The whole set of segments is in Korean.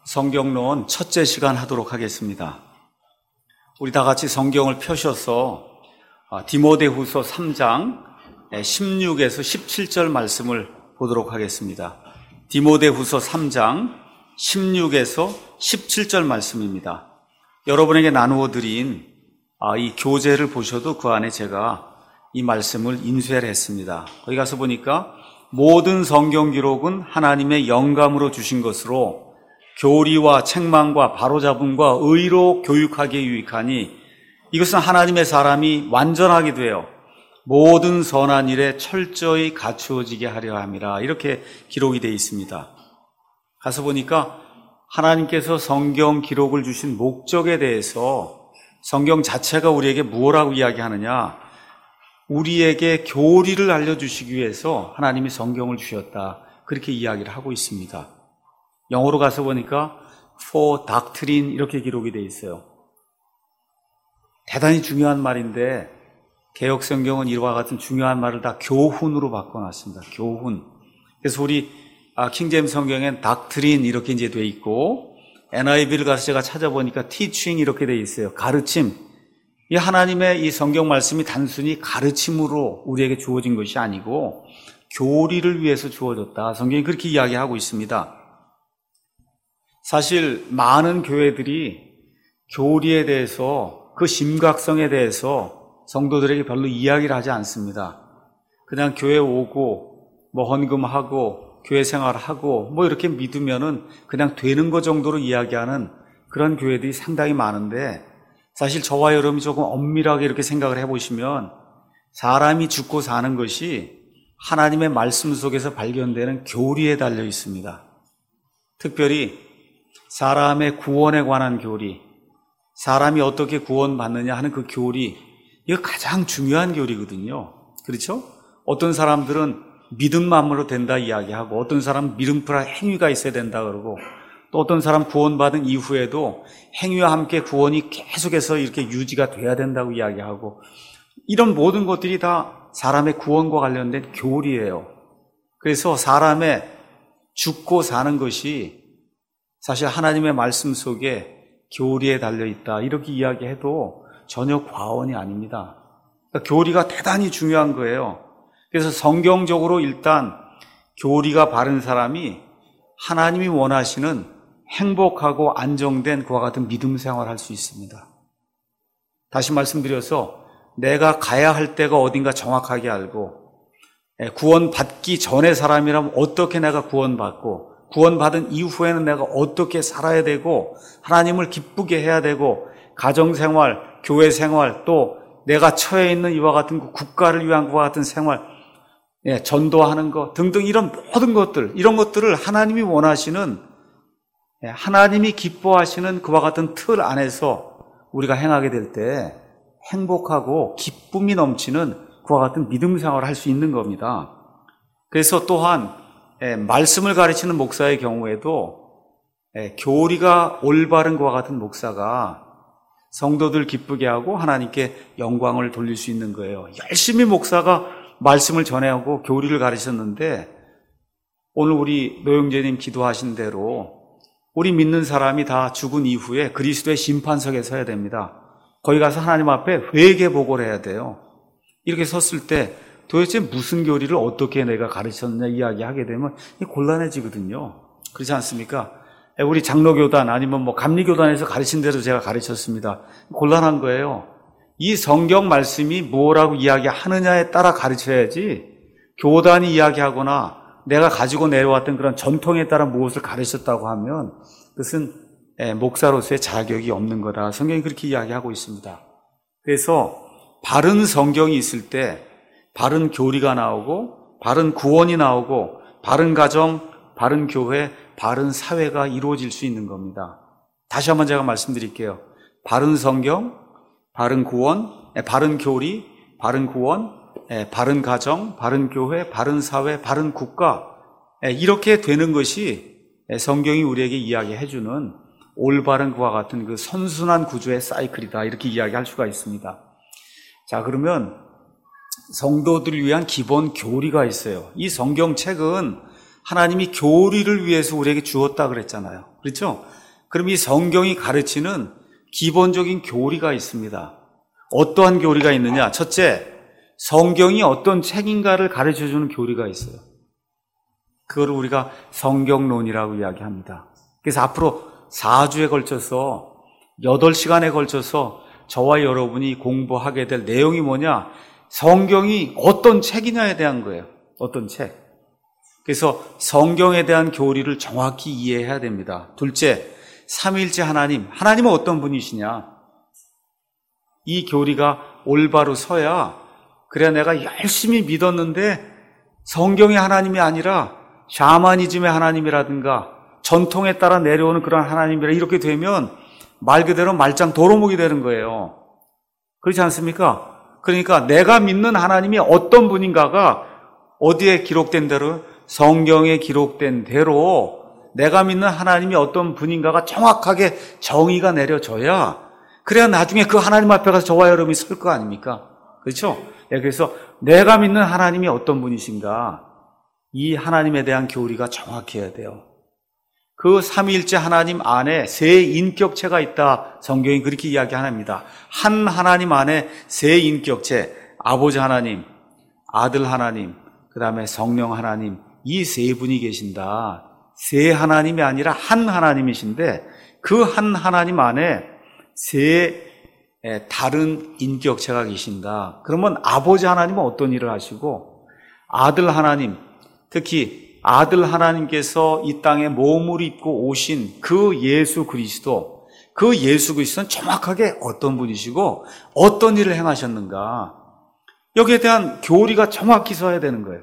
성경론 첫째 시간 하도록 하겠습니다. 우리 다 같이 성경을 펴셔서 디모데후서 3장 16에서 17절 말씀을 보도록 하겠습니다. 디모데후서 3장 16에서 17절 말씀입니다. 여러분에게 나누어 드린 이 교재를 보셔도 그 안에 제가 이 말씀을 인쇄를 했습니다. 거기 가서 보니까 모든 성경 기록은 하나님의 영감으로 주신 것으로 교리와 책망과 바로잡음과 의로 교육하기에 유익하니 이것은 하나님의 사람이 완전하게 되어 모든 선한 일에 철저히 갖추어지게 하려 함이라. 이렇게 기록이 되어 있습니다. 가서 보니까 하나님께서 성경 기록을 주신 목적에 대해서 성경 자체가 우리에게 무엇라고 이야기하느냐, 우리에게 교리를 알려주시기 위해서 하나님이 성경을 주셨다, 그렇게 이야기를 하고 있습니다. 영어로 가서 보니까 for doctrine 이렇게 기록이 되어 있어요. 대단히 중요한 말인데 개역 성경은 이와 같은 중요한 말을 다 교훈으로 바꿔놨습니다. 교훈. 그래서 우리 킹제임스 성경엔 doctrine 이렇게 이제 돼 있고, NIV를 가서 제가 찾아보니까 teaching 이렇게 돼 있어요. 가르침. 이 하나님의 이 성경 말씀이 단순히 가르침으로 우리에게 주어진 것이 아니고 교리를 위해서 주어졌다. 성경이 그렇게 이야기하고 있습니다. 사실 많은 교회들이 교리에 대해서, 그 심각성에 대해서 성도들에게 별로 이야기를 하지 않습니다. 그냥 교회 오고 헌금하고 교회 생활하고 이렇게 믿으면은 그냥 되는 것 정도로 이야기하는 그런 교회들이 상당히 많은데, 사실 저와 여러분이 조금 엄밀하게 이렇게 생각을 해보시면 사람이 죽고 사는 것이 하나님의 말씀 속에서 발견되는 교리에 달려 있습니다. 특별히 사람의 구원에 관한 교리, 사람이 어떻게 구원받느냐 하는 그 교리, 이거 가장 중요한 교리거든요. 그렇죠? 어떤 사람들은 믿음만으로 된다 이야기하고, 어떤 사람은 믿음 플러스 행위가 있어야 된다 그러고, 또 어떤 사람 구원받은 이후에도 행위와 함께 구원이 계속해서 이렇게 유지가 돼야 된다고 이야기하고, 이런 모든 것들이 다 사람의 구원과 관련된 교리예요. 그래서 사람의 죽고 사는 것이 사실 하나님의 말씀 속에 교리에 달려있다, 이렇게 이야기해도 전혀 과언이 아닙니다. 그러니까 교리가 대단히 중요한 거예요. 그래서 성경적으로 일단 교리가 바른 사람이 하나님이 원하시는 행복하고 안정된 그와 같은 믿음 생활을 할 수 있습니다. 다시 말씀드려서 내가 가야 할 때가 어딘가 정확하게 알고, 구원받기 전의 사람이라면 어떻게 내가 구원받고, 구원받은 이후에는 내가 어떻게 살아야 되고, 하나님을 기쁘게 해야 되고, 가정생활, 교회생활, 또 내가 처해 있는 이와 같은 국가를 위한 그와 같은 생활, 전도하는 것 등등, 이런 모든 것들, 이런 것들을 하나님이 원하시는, 하나님이 기뻐하시는 그와 같은 틀 안에서 우리가 행하게 될 때 행복하고 기쁨이 넘치는 그와 같은 믿음 생활을 할 수 있는 겁니다. 그래서 또한 말씀을 가르치는 목사의 경우에도 교리가 올바른 것과 같은 목사가 성도들 기쁘게 하고 하나님께 영광을 돌릴 수 있는 거예요. 열심히 목사가 말씀을 전하고 교리를 가르쳤는데, 오늘 우리 노영재님 기도하신 대로 우리 믿는 사람이 다 죽은 이후에 그리스도의 심판석에 서야 됩니다. 거기 가서 하나님 앞에 회개 보고를 해야 돼요. 이렇게 섰을 때 도대체 무슨 교리를 어떻게 내가 가르쳤느냐 이야기하게 되면 곤란해지거든요. 그렇지 않습니까? 우리 장로교단 아니면 감리교단에서 가르친 대로 제가 가르쳤습니다. 곤란한 거예요. 이 성경 말씀이 뭐라고 이야기하느냐에 따라 가르쳐야지, 교단이 이야기하거나 내가 가지고 내려왔던 그런 전통에 따라 무엇을 가르쳤다고 하면 그것은 목사로서의 자격이 없는 거다. 성경이 그렇게 이야기하고 있습니다. 그래서 바른 성경이 있을 때 바른 교리가 나오고, 바른 구원이 나오고, 바른 가정, 바른 교회, 바른 사회가 이루어질 수 있는 겁니다. 다시 한번 제가 말씀드릴게요. 바른 성경, 바른 구원, 바른 교리, 바른 구원, 바른 가정, 바른 교회, 바른 사회, 바른 국가, 이렇게 되는 것이 성경이 우리에게 이야기해주는 올바른 그와 같은 그 선순환 구조의 사이클이다, 이렇게 이야기할 수가 있습니다. 자, 그러면 성도들을 위한 기본 교리가 있어요. 이 성경책은 하나님이 교리를 위해서 우리에게 주었다 그랬잖아요. 그렇죠? 그럼 이 성경이 가르치는 기본적인 교리가 있습니다. 어떠한 교리가 있느냐? 첫째, 성경이 어떤 책인가를 가르쳐주는 교리가 있어요. 그걸 우리가 성경론이라고 이야기합니다. 그래서 앞으로 4주에 걸쳐서 8시간에 걸쳐서 저와 여러분이 공부하게 될 내용이 뭐냐? 성경이 어떤 책이냐에 대한 거예요. 어떤 책. 그래서 성경에 대한 교리를 정확히 이해해야 됩니다. 둘째, 삼위일체 하나님. 하나님은 어떤 분이시냐? 이 교리가 올바로 서야 그래야 내가 열심히 믿었는데 성경의 하나님이 아니라 샤머니즘의 하나님이라든가 전통에 따라 내려오는 그런 하나님이라 이렇게 되면 말 그대로 말짱 도루묵이 되는 거예요. 그렇지 않습니까? 그러니까 내가 믿는 하나님이 어떤 분인가가 어디에 기록된 대로 성경에 기록된 대로 내가 믿는 하나님이 어떤 분인가가 정확하게 정의가 내려져야 그래야 나중에 그 하나님 앞에 가서 저와 여러분이 설 거 아닙니까? 그렇죠? 네, 그래서 내가 믿는 하나님이 어떤 분이신가 이 하나님에 대한 교리가 정확해야 돼요. 그 삼위일체 하나님 안에 세 인격체가 있다. 성경이 그렇게 이야기합니다. 한 하나님 안에 세 인격체, 아버지 하나님, 아들 하나님, 그 다음에 성령 하나님, 이 세 분이 계신다. 세 하나님이 아니라 한 하나님이신데 그 한 하나님 안에 세 다른 인격체가 계신다. 그러면 아버지 하나님은 어떤 일을 하시고 아들 하나님, 특히 아들 하나님께서 이 땅에 몸을 입고 오신 그 예수 그리스도, 그 예수 그리스도는 정확하게 어떤 분이시고 어떤 일을 행하셨는가. 여기에 대한 교리가 정확히 서야 되는 거예요.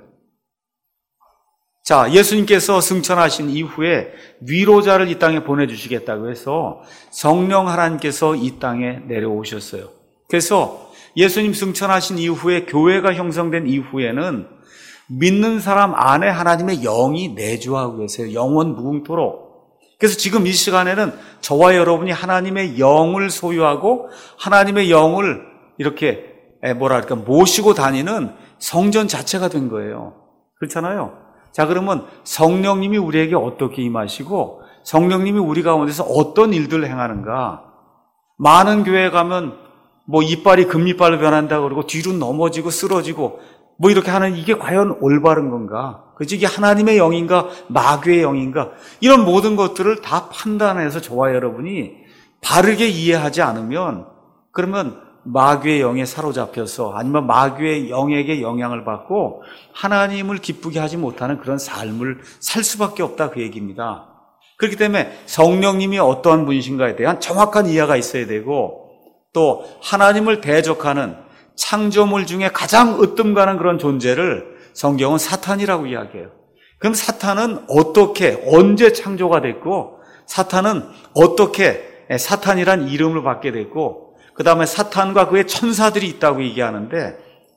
자, 예수님께서 승천하신 이후에 위로자를 이 땅에 보내주시겠다고 해서 성령 하나님께서 이 땅에 내려오셨어요. 그래서 예수님 승천하신 이후에 교회가 형성된 이후에는 믿는 사람 안에 하나님의 영이 내주하고 계세요. 영원 무궁토록. 그래서 지금 이 시간에는 저와 여러분이 하나님의 영을 소유하고 하나님의 영을 이렇게 모시고 다니는 성전 자체가 된 거예요. 그렇잖아요. 자, 그러면 성령님이 우리에게 어떻게 임하시고 성령님이 우리 가운데서 어떤 일들을 행하는가. 많은 교회에 가면 이빨이 금이빨로 변한다고 그러고 뒤로 넘어지고 쓰러지고 이렇게 하는 이게 과연 올바른 건가? 그치? 이게 하나님의 영인가? 마귀의 영인가? 이런 모든 것들을 다 판단해서 저와 여러분이 바르게 이해하지 않으면 그러면 마귀의 영에 사로잡혀서 아니면 마귀의 영에게 영향을 받고 하나님을 기쁘게 하지 못하는 그런 삶을 살 수밖에 없다 그 얘기입니다. 그렇기 때문에 성령님이 어떠한 분이신가에 대한 정확한 이해가 있어야 되고 또 하나님을 대적하는 창조물 중에 가장 으뜸가는 그런 존재를 성경은 사탄이라고 이야기해요. 그럼 사탄은 어떻게 언제 창조가 됐고 사탄은 어떻게 사탄이란 이름을 받게 됐고 그 다음에 사탄과 그의 천사들이 있다고 얘기하는데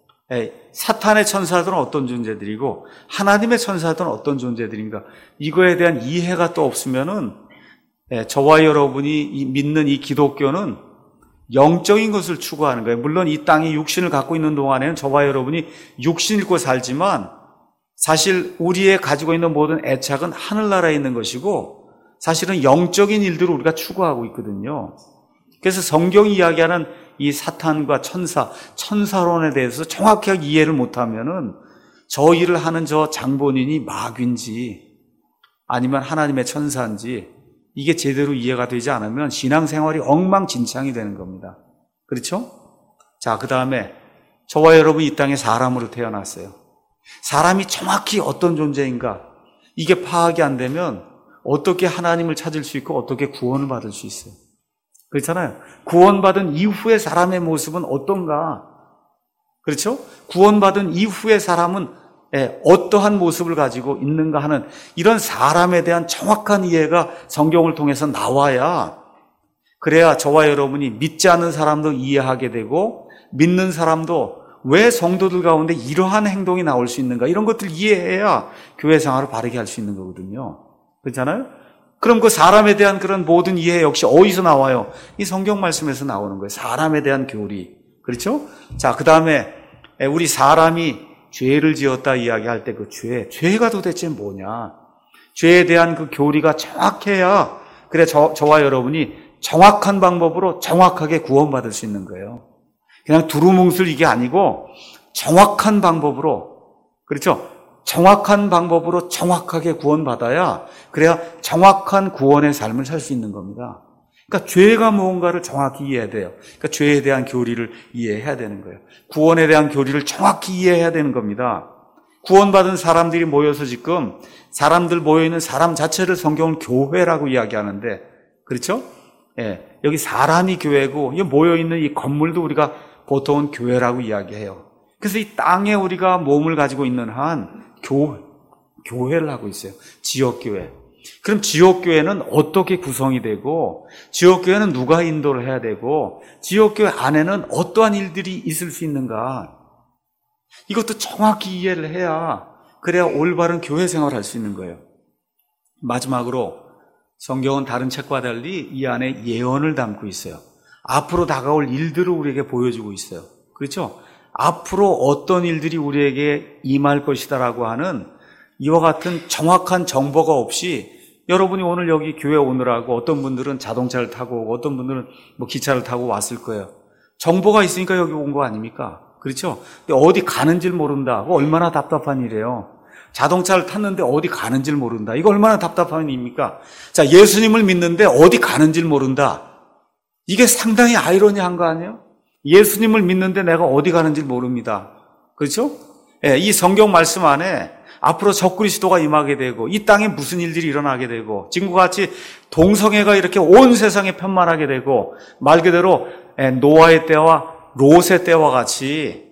사탄의 천사들은 어떤 존재들이고 하나님의 천사들은 어떤 존재들인가 이거에 대한 이해가 또 없으면은 저와 여러분이 믿는 이 기독교는 영적인 것을 추구하는 거예요. 물론 이 땅에 육신을 갖고 있는 동안에는 저와 여러분이 육신 입고 살지만 사실 우리의 가지고 있는 모든 애착은 하늘나라에 있는 것이고 사실은 영적인 일들을 우리가 추구하고 있거든요. 그래서 성경이 이야기하는 이 사탄과 천사론에 대해서 정확하게 이해를 못하면은 저 일을 하는 저 장본인이 마귀인지 아니면 하나님의 천사인지 이게 제대로 이해가 되지 않으면 신앙생활이 엉망진창이 되는 겁니다. 그렇죠? 자, 그 다음에 저와 여러분이 이 땅에 사람으로 태어났어요. 사람이 정확히 어떤 존재인가 이게 파악이 안 되면 어떻게 하나님을 찾을 수 있고 어떻게 구원을 받을 수 있어요. 그렇잖아요. 구원받은 이후의 사람의 모습은 어떤가? 그렇죠? 구원받은 이후의 사람은 어떠한 모습을 가지고 있는가 하는 이런 사람에 대한 정확한 이해가 성경을 통해서 나와야 그래야 저와 여러분이 믿지 않는 사람도 이해하게 되고 믿는 사람도 왜 성도들 가운데 이러한 행동이 나올 수 있는가 이런 것들 이해해야 교회 생활을 바르게 할 수 있는 거거든요. 그렇잖아요? 그럼 그 사람에 대한 그런 모든 이해 역시 어디서 나와요? 이 성경 말씀에서 나오는 거예요. 사람에 대한 교리. 그렇죠? 자, 그 다음에 우리 사람이 죄를 지었다 이야기할 때 그 죄가 도대체 뭐냐? 죄에 대한 그 교리가 정확해야 그래 저와 여러분이 정확한 방법으로 정확하게 구원받을 수 있는 거예요. 그냥 두루뭉술 이게 아니고 정확한 방법으로, 그렇죠? 정확한 방법으로 정확하게 구원받아야 그래야 정확한 구원의 삶을 살 수 있는 겁니다. 그러니까 죄가 무언가를 정확히 이해해야 돼요. 그러니까 죄에 대한 교리를 이해해야 되는 거예요. 구원에 대한 교리를 정확히 이해해야 되는 겁니다. 구원받은 사람들이 모여서 지금 사람들 모여있는 사람 자체를 성경은 교회라고 이야기하는데, 그렇죠? 예, 여기 사람이 교회고 이 모여있는 이 건물도 우리가 보통은 교회라고 이야기해요. 그래서 이 땅에 우리가 몸을 가지고 있는 한 교회를 하고 있어요. 지역교회. 그럼 지역교회는 어떻게 구성이 되고, 지역교회는 누가 인도를 해야 되고, 지역교회 안에는 어떠한 일들이 있을 수 있는가, 이것도 정확히 이해를 해야 그래야 올바른 교회 생활을 할 수 있는 거예요. 마지막으로 성경은 다른 책과 달리 이 안에 예언을 담고 있어요. 앞으로 다가올 일들을 우리에게 보여주고 있어요. 그렇죠? 앞으로 어떤 일들이 우리에게 임할 것이다라고 하는 이와 같은 정확한 정보가 없이 여러분이 오늘 여기 교회 오느라고 어떤 분들은 자동차를 타고 오고 어떤 분들은 뭐 기차를 타고 왔을 거예요. 정보가 있으니까 여기 온 거 아닙니까? 그렇죠? 근데 어디 가는지를 모른다. 얼마나 답답한 일이에요. 자동차를 탔는데 어디 가는지를 모른다. 이거 얼마나 답답한 일입니까? 자, 예수님을 믿는데 어디 가는지를 모른다. 이게 상당히 아이러니한 거 아니에요? 예수님을 믿는데 내가 어디 가는지를 모릅니다. 그렇죠? 예, 이 성경 말씀 안에 앞으로 적그리스도가 임하게 되고 이 땅에 무슨 일들이 일어나게 되고 지금과 같이 동성애가 이렇게 온 세상에 편만하게 되고 말 그대로 노아의 때와 롯의 때와 같이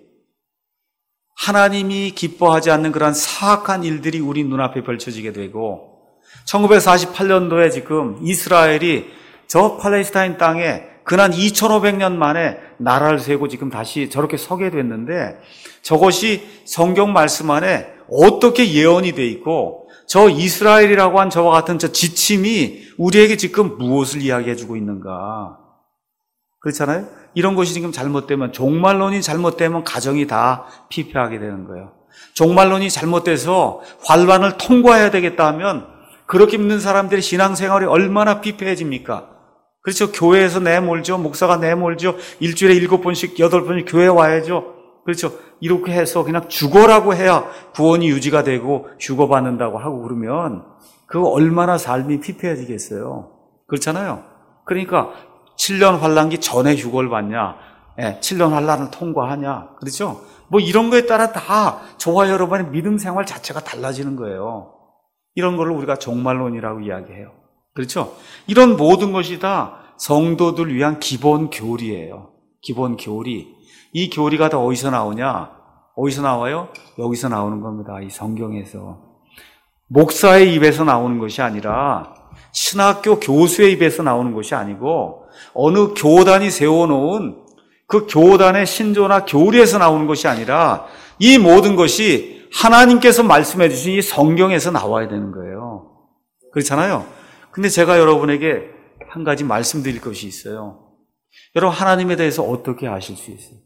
하나님이 기뻐하지 않는 그런 사악한 일들이 우리 눈앞에 펼쳐지게 되고 1948년도에 지금 이스라엘이 저 팔레스타인 땅에 근한 2500년 만에 나라를 세우고 지금 다시 저렇게 서게 됐는데 저것이 성경 말씀 안에 어떻게 예언이 돼 있고 저 이스라엘이라고 한 저와 같은 저 지침이 우리에게 지금 무엇을 이야기해 주고 있는가. 그렇잖아요? 이런 것이 지금 잘못되면 종말론이 잘못되면 가정이 다 피폐하게 되는 거예요. 종말론이 잘못돼서 환란을 통과해야 되겠다 하면 그렇게 믿는 사람들의 신앙생활이 얼마나 피폐해집니까? 그렇죠. 교회에서 내몰죠. 목사가 내몰죠. 일주일에 7번씩 8번씩 교회 와야죠. 그렇죠. 이렇게 해서 그냥 죽어라고 해야 구원이 유지가 되고 휴거받는다고 하고 그러면 그 얼마나 삶이 피폐해지겠어요. 그렇잖아요. 그러니까 7년 환란기 전에 휴거를 받냐, 7년 환란을 통과하냐, 그렇죠? 뭐 이런 거에 따라 다 저와 여러분의 믿음 생활 자체가 달라지는 거예요. 이런 거를 우리가 종말론이라고 이야기해요. 그렇죠? 이런 모든 것이 다 성도들 위한 기본 교리예요. 기본 교리. 이 교리가 다 어디서 나오냐? 어디서 나와요? 여기서 나오는 겁니다. 이 성경에서. 목사의 입에서 나오는 것이 아니라 신학교 교수의 입에서 나오는 것이 아니고 어느 교단이 세워놓은 그 교단의 신조나 교리에서 나오는 것이 아니라 이 모든 것이 하나님께서 말씀해 주신 이 성경에서 나와야 되는 거예요. 그렇잖아요. 근데 제가 여러분에게 한 가지 말씀드릴 것이 있어요. 여러분 하나님에 대해서 어떻게 아실 수 있어요?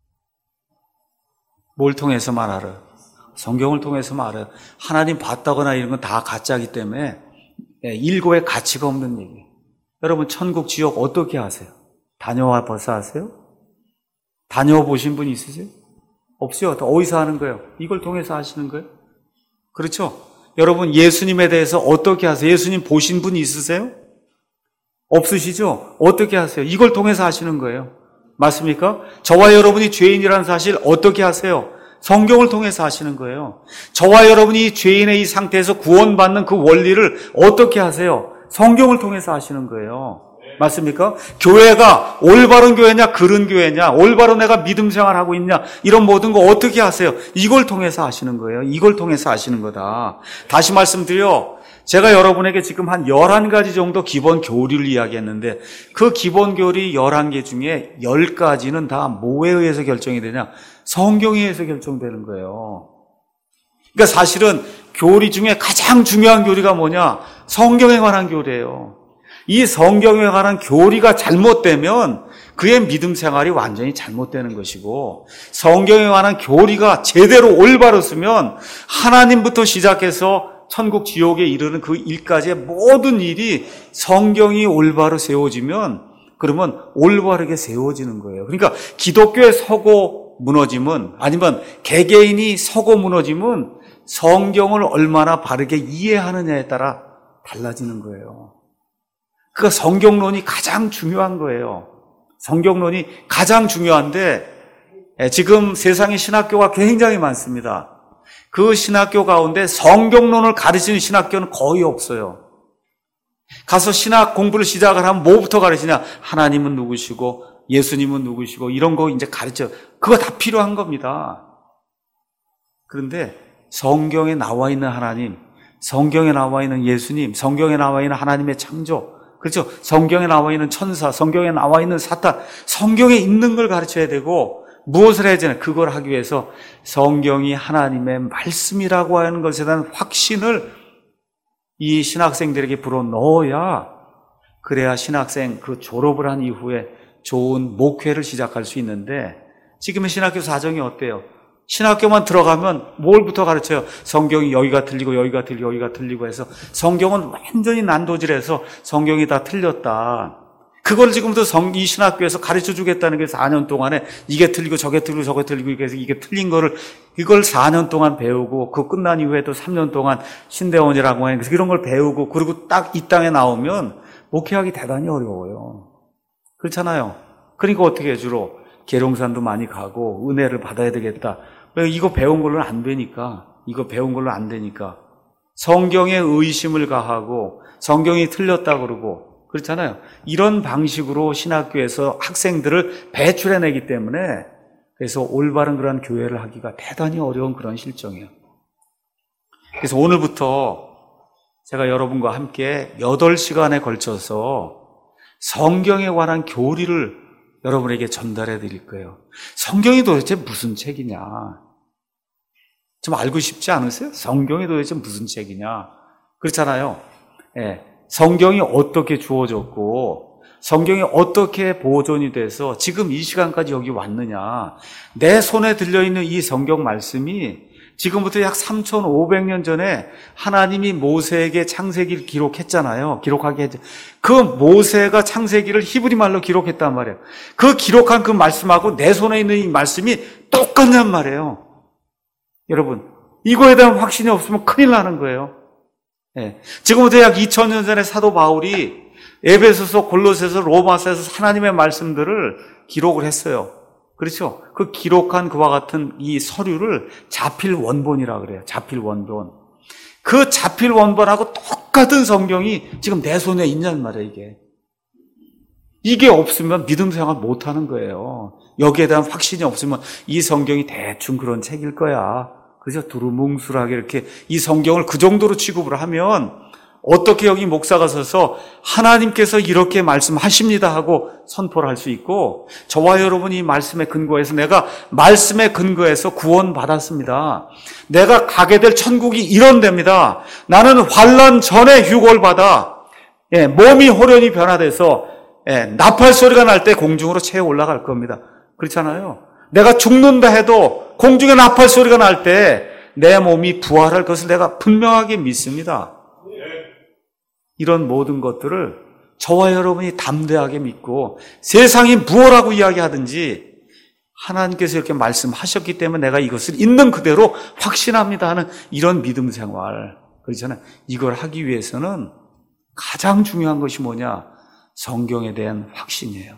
뭘 통해서만 알아요? 성경을 통해서만 알아요. 하나님 봤다거나 이런 건 다 가짜이기 때문에 일고의 가치가 없는 얘기예요. 여러분 천국 지옥 어떻게 아세요? 다녀와 벌써 아세요? 다녀와 보신 분 있으세요? 없어요. 어디서 하는 거예요? 이걸 통해서 하시는 거예요? 그렇죠? 여러분 예수님에 대해서 어떻게 아세요? 예수님 보신 분 있으세요? 없으시죠? 어떻게 하세요? 이걸 통해서 하시는 거예요. 맞습니까? 저와 여러분이 죄인이라는 사실 어떻게 하세요? 성경을 통해서 하시는 거예요. 저와 여러분이 죄인의 이 상태에서 구원받는 그 원리를 어떻게 하세요? 성경을 통해서 하시는 거예요. 맞습니까? 교회가 올바른 교회냐 그른 교회냐 올바른 내가 믿음 생활하고 있냐 이런 모든 거 어떻게 하세요? 이걸 통해서 하시는 거예요. 이걸 통해서 하시는 거다. 다시 말씀드려 제가 여러분에게 지금 한 11가지 정도 기본 교리를 이야기했는데 그 기본 교리 11개 중에 10가지는 다 뭐에 의해서 결정이 되냐? 성경에 의해서 결정되는 거예요. 그러니까 사실은 교리 중에 가장 중요한 교리가 뭐냐? 성경에 관한 교리예요. 이 성경에 관한 교리가 잘못되면 그의 믿음 생활이 완전히 잘못되는 것이고, 성경에 관한 교리가 제대로 올바랐으면 하나님부터 시작해서 천국 지옥에 이르는 그 일까지의 모든 일이 성경이 올바로 세워지면 그러면 올바르게 세워지는 거예요. 그러니까 기독교의 서고 무너짐은, 아니면 개개인이 서고 무너짐은 성경을 얼마나 바르게 이해하느냐에 따라 달라지는 거예요. 그러니까 성경론이 가장 중요한 거예요. 성경론이 가장 중요한데 지금 세상에 신학교가 굉장히 많습니다. 그 신학교 가운데 성경론을 가르치는 신학교는 거의 없어요. 가서 신학 공부를 시작을 하면 뭐부터 가르치냐? 하나님은 누구시고 예수님은 누구시고 이런 거 이제 가르쳐. 그거 다 필요한 겁니다. 그런데 성경에 나와 있는 하나님, 성경에 나와 있는 예수님, 성경에 나와 있는 하나님의 창조, 그렇죠? 성경에 나와 있는 천사, 성경에 나와 있는 사탄, 성경에 있는 걸 가르쳐야 되고, 무엇을 해야 되나? 그걸 하기 위해서 성경이 하나님의 말씀이라고 하는 것에 대한 확신을 이 신학생들에게 불어넣어야, 그래야 신학생 그 졸업을 한 이후에 좋은 목회를 시작할 수 있는데, 지금의 신학교 사정이 어때요? 신학교만 들어가면 뭘부터 가르쳐요? 성경이 여기가 틀리고 여기가 틀리고 여기가 틀리고 해서 성경은 완전히 난도질해서 성경이 다 틀렸다. 그걸 지금부터 이 신학교에서 가르쳐 주겠다는 게 4년 동안에 이게 틀리고 저게 틀리고 저게 틀리고 그래서 이게 틀린 거를 이걸 4년 동안 배우고 그 끝난 이후에 또 3년 동안 신대원이라고 하는 그래서 이런 걸 배우고 그리고 딱 이 땅에 나오면 목회하기 대단히 어려워요. 그렇잖아요. 그러니까 어떻게 해 주로 계룡산도 많이 가고 은혜를 받아야 되겠다. 왜 이거 배운 걸로는 안 되니까. 이거 배운 걸로 안 되니까. 성경에 의심을 가하고 성경이 틀렸다 그러고 그렇잖아요. 이런 방식으로 신학교에서 학생들을 배출해내기 때문에 그래서 올바른 그런 교회를 하기가 대단히 어려운 그런 실정이에요. 그래서 오늘부터 제가 여러분과 함께 8시간에 걸쳐서 성경에 관한 교리를 여러분에게 전달해 드릴 거예요. 성경이 도대체 무슨 책이냐? 좀 알고 싶지 않으세요? 성경이 도대체 무슨 책이냐? 그렇잖아요. 예. 성경이 어떻게 주어졌고 성경이 어떻게 보존이 돼서 지금 이 시간까지 여기 왔느냐? 내 손에 들려있는 이 성경 말씀이 지금부터 약 3,500년 전에 하나님이 모세에게 창세기를 기록했잖아요. 기록하게 했죠. 그 모세가 창세기를 히브리 말로 기록했단 말이에요. 그 기록한 그 말씀하고 내 손에 있는 이 말씀이 똑같냔 말이에요. 여러분, 이거에 대한 확신이 없으면 큰일 나는 거예요. 예. 지금부터 약 2000년 전에 사도 바울이 에베소서, 골로새서, 로마서에서 하나님의 말씀들을 기록을 했어요. 그렇죠? 그 기록한 그와 같은 이 서류를 자필 원본이라 그래요. 자필 원본. 그 자필 원본하고 똑같은 성경이 지금 내 손에 있냔 말이에요, 이게. 이게 없으면 믿음 생활 못 하는 거예요. 여기에 대한 확신이 없으면 이 성경이 대충 그런 책일 거야. 그죠? 두루뭉술하게 이렇게 이 성경을 그 정도로 취급을 하면 어떻게 여기 목사가 서서 하나님께서 이렇게 말씀하십니다 하고 선포를 할 수 있고 저와 여러분이 이 말씀에 근거해서 내가 말씀에 근거해서 구원받았습니다. 내가 가게 될 천국이 이런 데입니다. 나는 환난 전에 휴고를 받아 몸이 호련히 변화돼서 나팔 소리가 날 때 공중으로 채워 올라갈 겁니다. 그렇잖아요. 내가 죽는다 해도 공중에 나팔 소리가 날 때 내 몸이 부활할 것을 내가 분명하게 믿습니다. 이런 모든 것들을 저와 여러분이 담대하게 믿고 세상이 무엇라고 이야기하든지 하나님께서 이렇게 말씀하셨기 때문에 내가 이것을 있는 그대로 확신합니다 하는 이런 믿음 생활. 그렇잖아요. 이걸 하기 위해서는 가장 중요한 것이 뭐냐? 성경에 대한 확신이에요.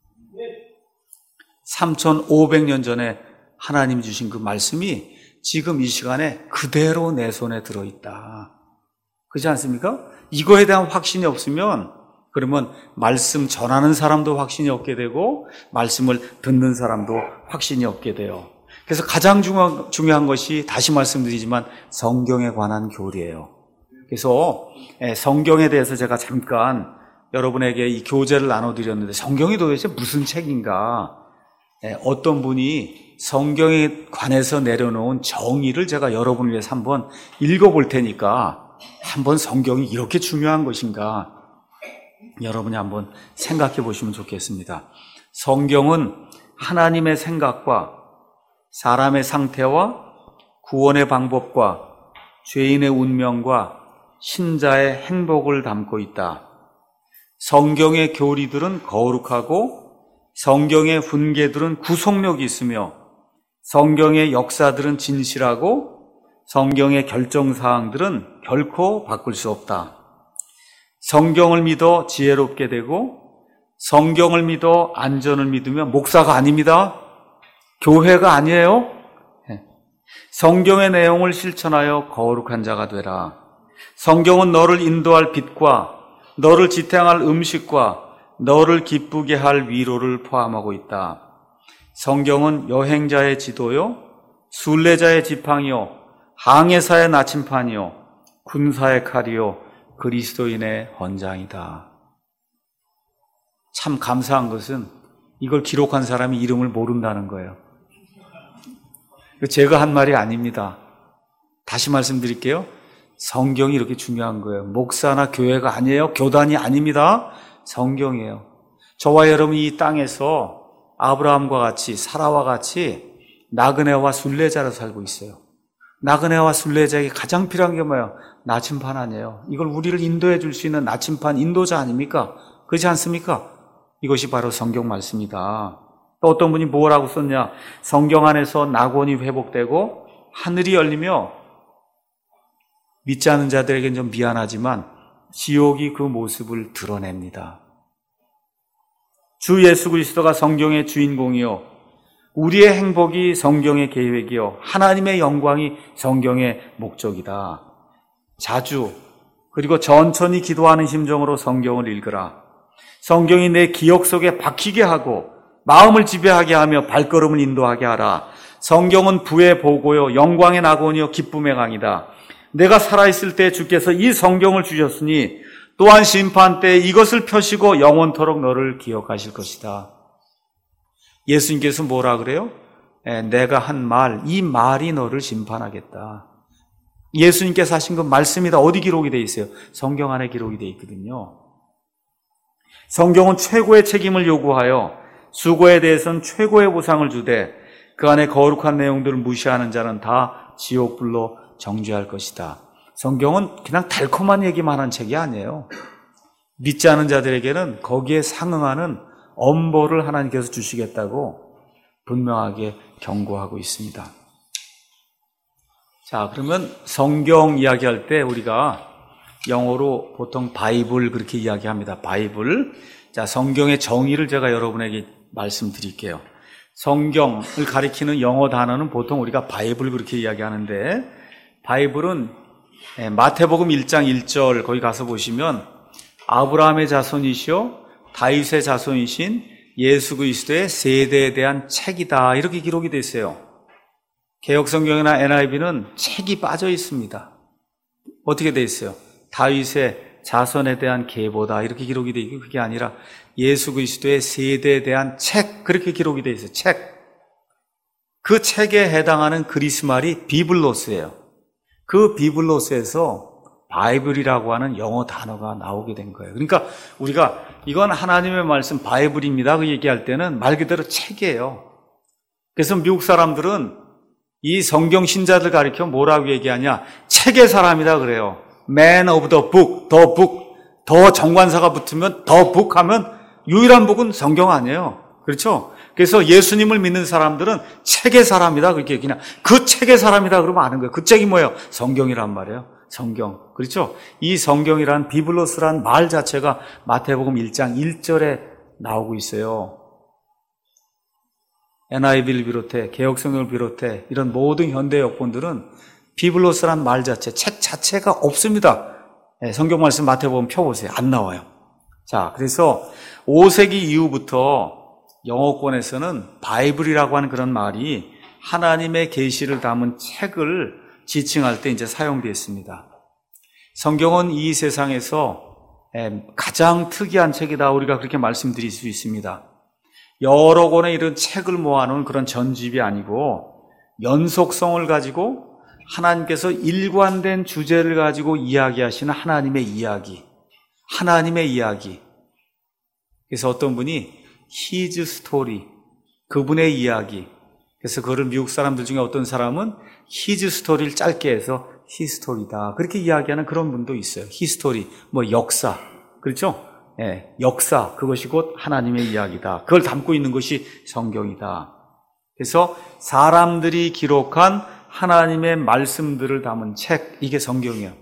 3,500년 전에 하나님이 주신 그 말씀이 지금 이 시간에 그대로 내 손에 들어있다. 그렇지 않습니까? 이거에 대한 확신이 없으면 그러면 말씀 전하는 사람도 확신이 없게 되고 말씀을 듣는 사람도 확신이 없게 돼요. 그래서 가장 중요한 것이 다시 말씀드리지만 성경에 관한 교리예요. 그래서 성경에 대해서 제가 잠깐 여러분에게 이 교재를 나눠드렸는데 성경이 도대체 무슨 책인가? 어떤 분이 성경에 관해서 내려놓은 정의를 제가 여러분을 위해서 한번 읽어볼 테니까 한번 성경이 이렇게 중요한 것인가? 여러분이 한번 생각해 보시면 좋겠습니다. 성경은 하나님의 생각과 사람의 상태와 구원의 방법과 죄인의 운명과 신자의 행복을 담고 있다. 성경의 교리들은 거룩하고 성경의 훈계들은 구속력이 있으며 성경의 역사들은 진실하고 성경의 결정사항들은 결코 바꿀 수 없다. 성경을 믿어 지혜롭게 되고 성경을 믿어 안전을 믿으면 목사가 아닙니다. 교회가 아니에요. 성경의 내용을 실천하여 거룩한 자가 되라. 성경은 너를 인도할 빛과 너를 지탱할 음식과 너를 기쁘게 할 위로를 포함하고 있다. 성경은 여행자의 지도요, 순례자의 지팡이요, 항해사의 나침판이요, 군사의 칼이요, 그리스도인의 헌장이다. 참 감사한 것은 이걸 기록한 사람이 이름을 모른다는 거예요. 제가 한 말이 아닙니다. 다시 말씀드릴게요. 성경이 이렇게 중요한 거예요. 목사나 교회가 아니에요. 교단이 아닙니다. 성경이에요. 저와 여러분이 이 땅에서 아브라함과 같이 사라와 같이 나그네와 순례자로 살고 있어요. 나그네와 순례자에게 가장 필요한 게 뭐예요? 나침판 아니에요. 이걸 우리를 인도해 줄 수 있는 나침판 인도자 아닙니까? 그렇지 않습니까? 이것이 바로 성경 말씀이다. 또 어떤 분이 뭐라고 썼냐? 성경 안에서 낙원이 회복되고 하늘이 열리며 믿지 않는 자들에게는 좀 미안하지만 지옥이 그 모습을 드러냅니다. 주 예수 그리스도가 성경의 주인공이요, 우리의 행복이 성경의 계획이요, 하나님의 영광이 성경의 목적이다. 자주 그리고 천천히 기도하는 심정으로 성경을 읽으라. 성경이 내 기억 속에 박히게 하고 마음을 지배하게 하며 발걸음을 인도하게 하라. 성경은 부의 보고요, 영광의 낙원이요, 기쁨의 강이다. 내가 살아있을 때 주께서 이 성경을 주셨으니 또한 심판 때 이것을 펴시고 영원토록 너를 기억하실 것이다. 예수님께서 뭐라 그래요? 내가 한 말, 이 말이 너를 심판하겠다. 예수님께서 하신 건 말씀이다. 어디 기록이 되어 있어요? 성경 안에 기록이 되어 있거든요. 성경은 최고의 책임을 요구하여 수고에 대해서는 최고의 보상을 주되 그 안에 거룩한 내용들을 무시하는 자는 다 지옥불로 정죄할 것이다. 성경은 그냥 달콤한 얘기만 하는 책이 아니에요. 믿지 않은 자들에게는 거기에 상응하는 엄벌을 하나님께서 주시겠다고 분명하게 경고하고 있습니다. 자, 그러면 성경 이야기할 때 우리가 영어로 보통 바이블 그렇게 이야기합니다. 바이블. 자, 성경의 정의를 제가 여러분에게 말씀드릴게요. 성경을 가리키는 영어 단어는 보통 우리가 바이블 그렇게 이야기하는데, 바이블은 마태복음 1장 1절 거기 가서 보시면 아브라함의 자손이시오 다윗의 자손이신 예수 그리스도의 세대에 대한 책이다, 이렇게 기록이 되어 있어요. 개역성경이나 NIV는 책이 빠져 있습니다. 어떻게 되어 있어요? 다윗의 자손에 대한 계보다, 이렇게 기록이 되어 있고, 그게 아니라 예수 그리스도의 세대에 대한 책, 그렇게 기록이 되어 있어요. 책. 그 책에 해당하는 그리스 말이 비블로스예요. 그 비블로스에서 바이블이라고 하는 영어 단어가 나오게 된 거예요. 그러니까 우리가 이건 하나님의 말씀 바이블입니다 그 얘기할 때는 말 그대로 책이에요. 그래서 미국 사람들은 이 성경 신자들 가리켜 뭐라고 얘기하냐? 책의 사람이다 그래요. Man of the book, the book. 더 정관사가 붙으면 the book 하면 유일한 복은 성경 아니에요. 그렇죠? 그래서 예수님을 믿는 사람들은 책의 사람이다 그렇게 그냥 그 책의 사람이다 그러면 아는 거예요. 그 책이 뭐예요? 성경이란 말이에요. 성경. 그렇죠? 이 성경이란 비블로스란 말 자체가 마태복음 1장 1절에 나오고 있어요. NIV를 비롯해 개역성경을 비롯해 이런 모든 현대 역본들은 비블로스란 말 자체, 책 자체가 없습니다. 성경 말씀 마태복음 펴보세요. 안 나와요. 자, 그래서 5세기 이후부터 영어권에서는 바이블이라고 하는 그런 말이 하나님의 계시를 담은 책을 지칭할 때 이제 사용되었습니다. 성경은 이 세상에서 가장 특이한 책이다, 우리가 그렇게 말씀드릴 수 있습니다. 여러 권의 이런 책을 모아놓은 그런 전집이 아니고 연속성을 가지고 하나님께서 일관된 주제를 가지고 이야기하시는 하나님의 이야기, 하나님의 이야기, 그래서 어떤 분이 his story, 그분의 이야기. 그래서 그거를 미국 사람들 중에 어떤 사람은 his story를 짧게 해서 히스토리다. 그렇게 이야기하는 그런 분도 있어요. 히스토리, 역사. 그렇죠? 예, 역사. 그것이 곧 하나님의 이야기다. 그걸 담고 있는 것이 성경이다. 그래서 사람들이 기록한 하나님의 말씀들을 담은 책, 이게 성경이에요.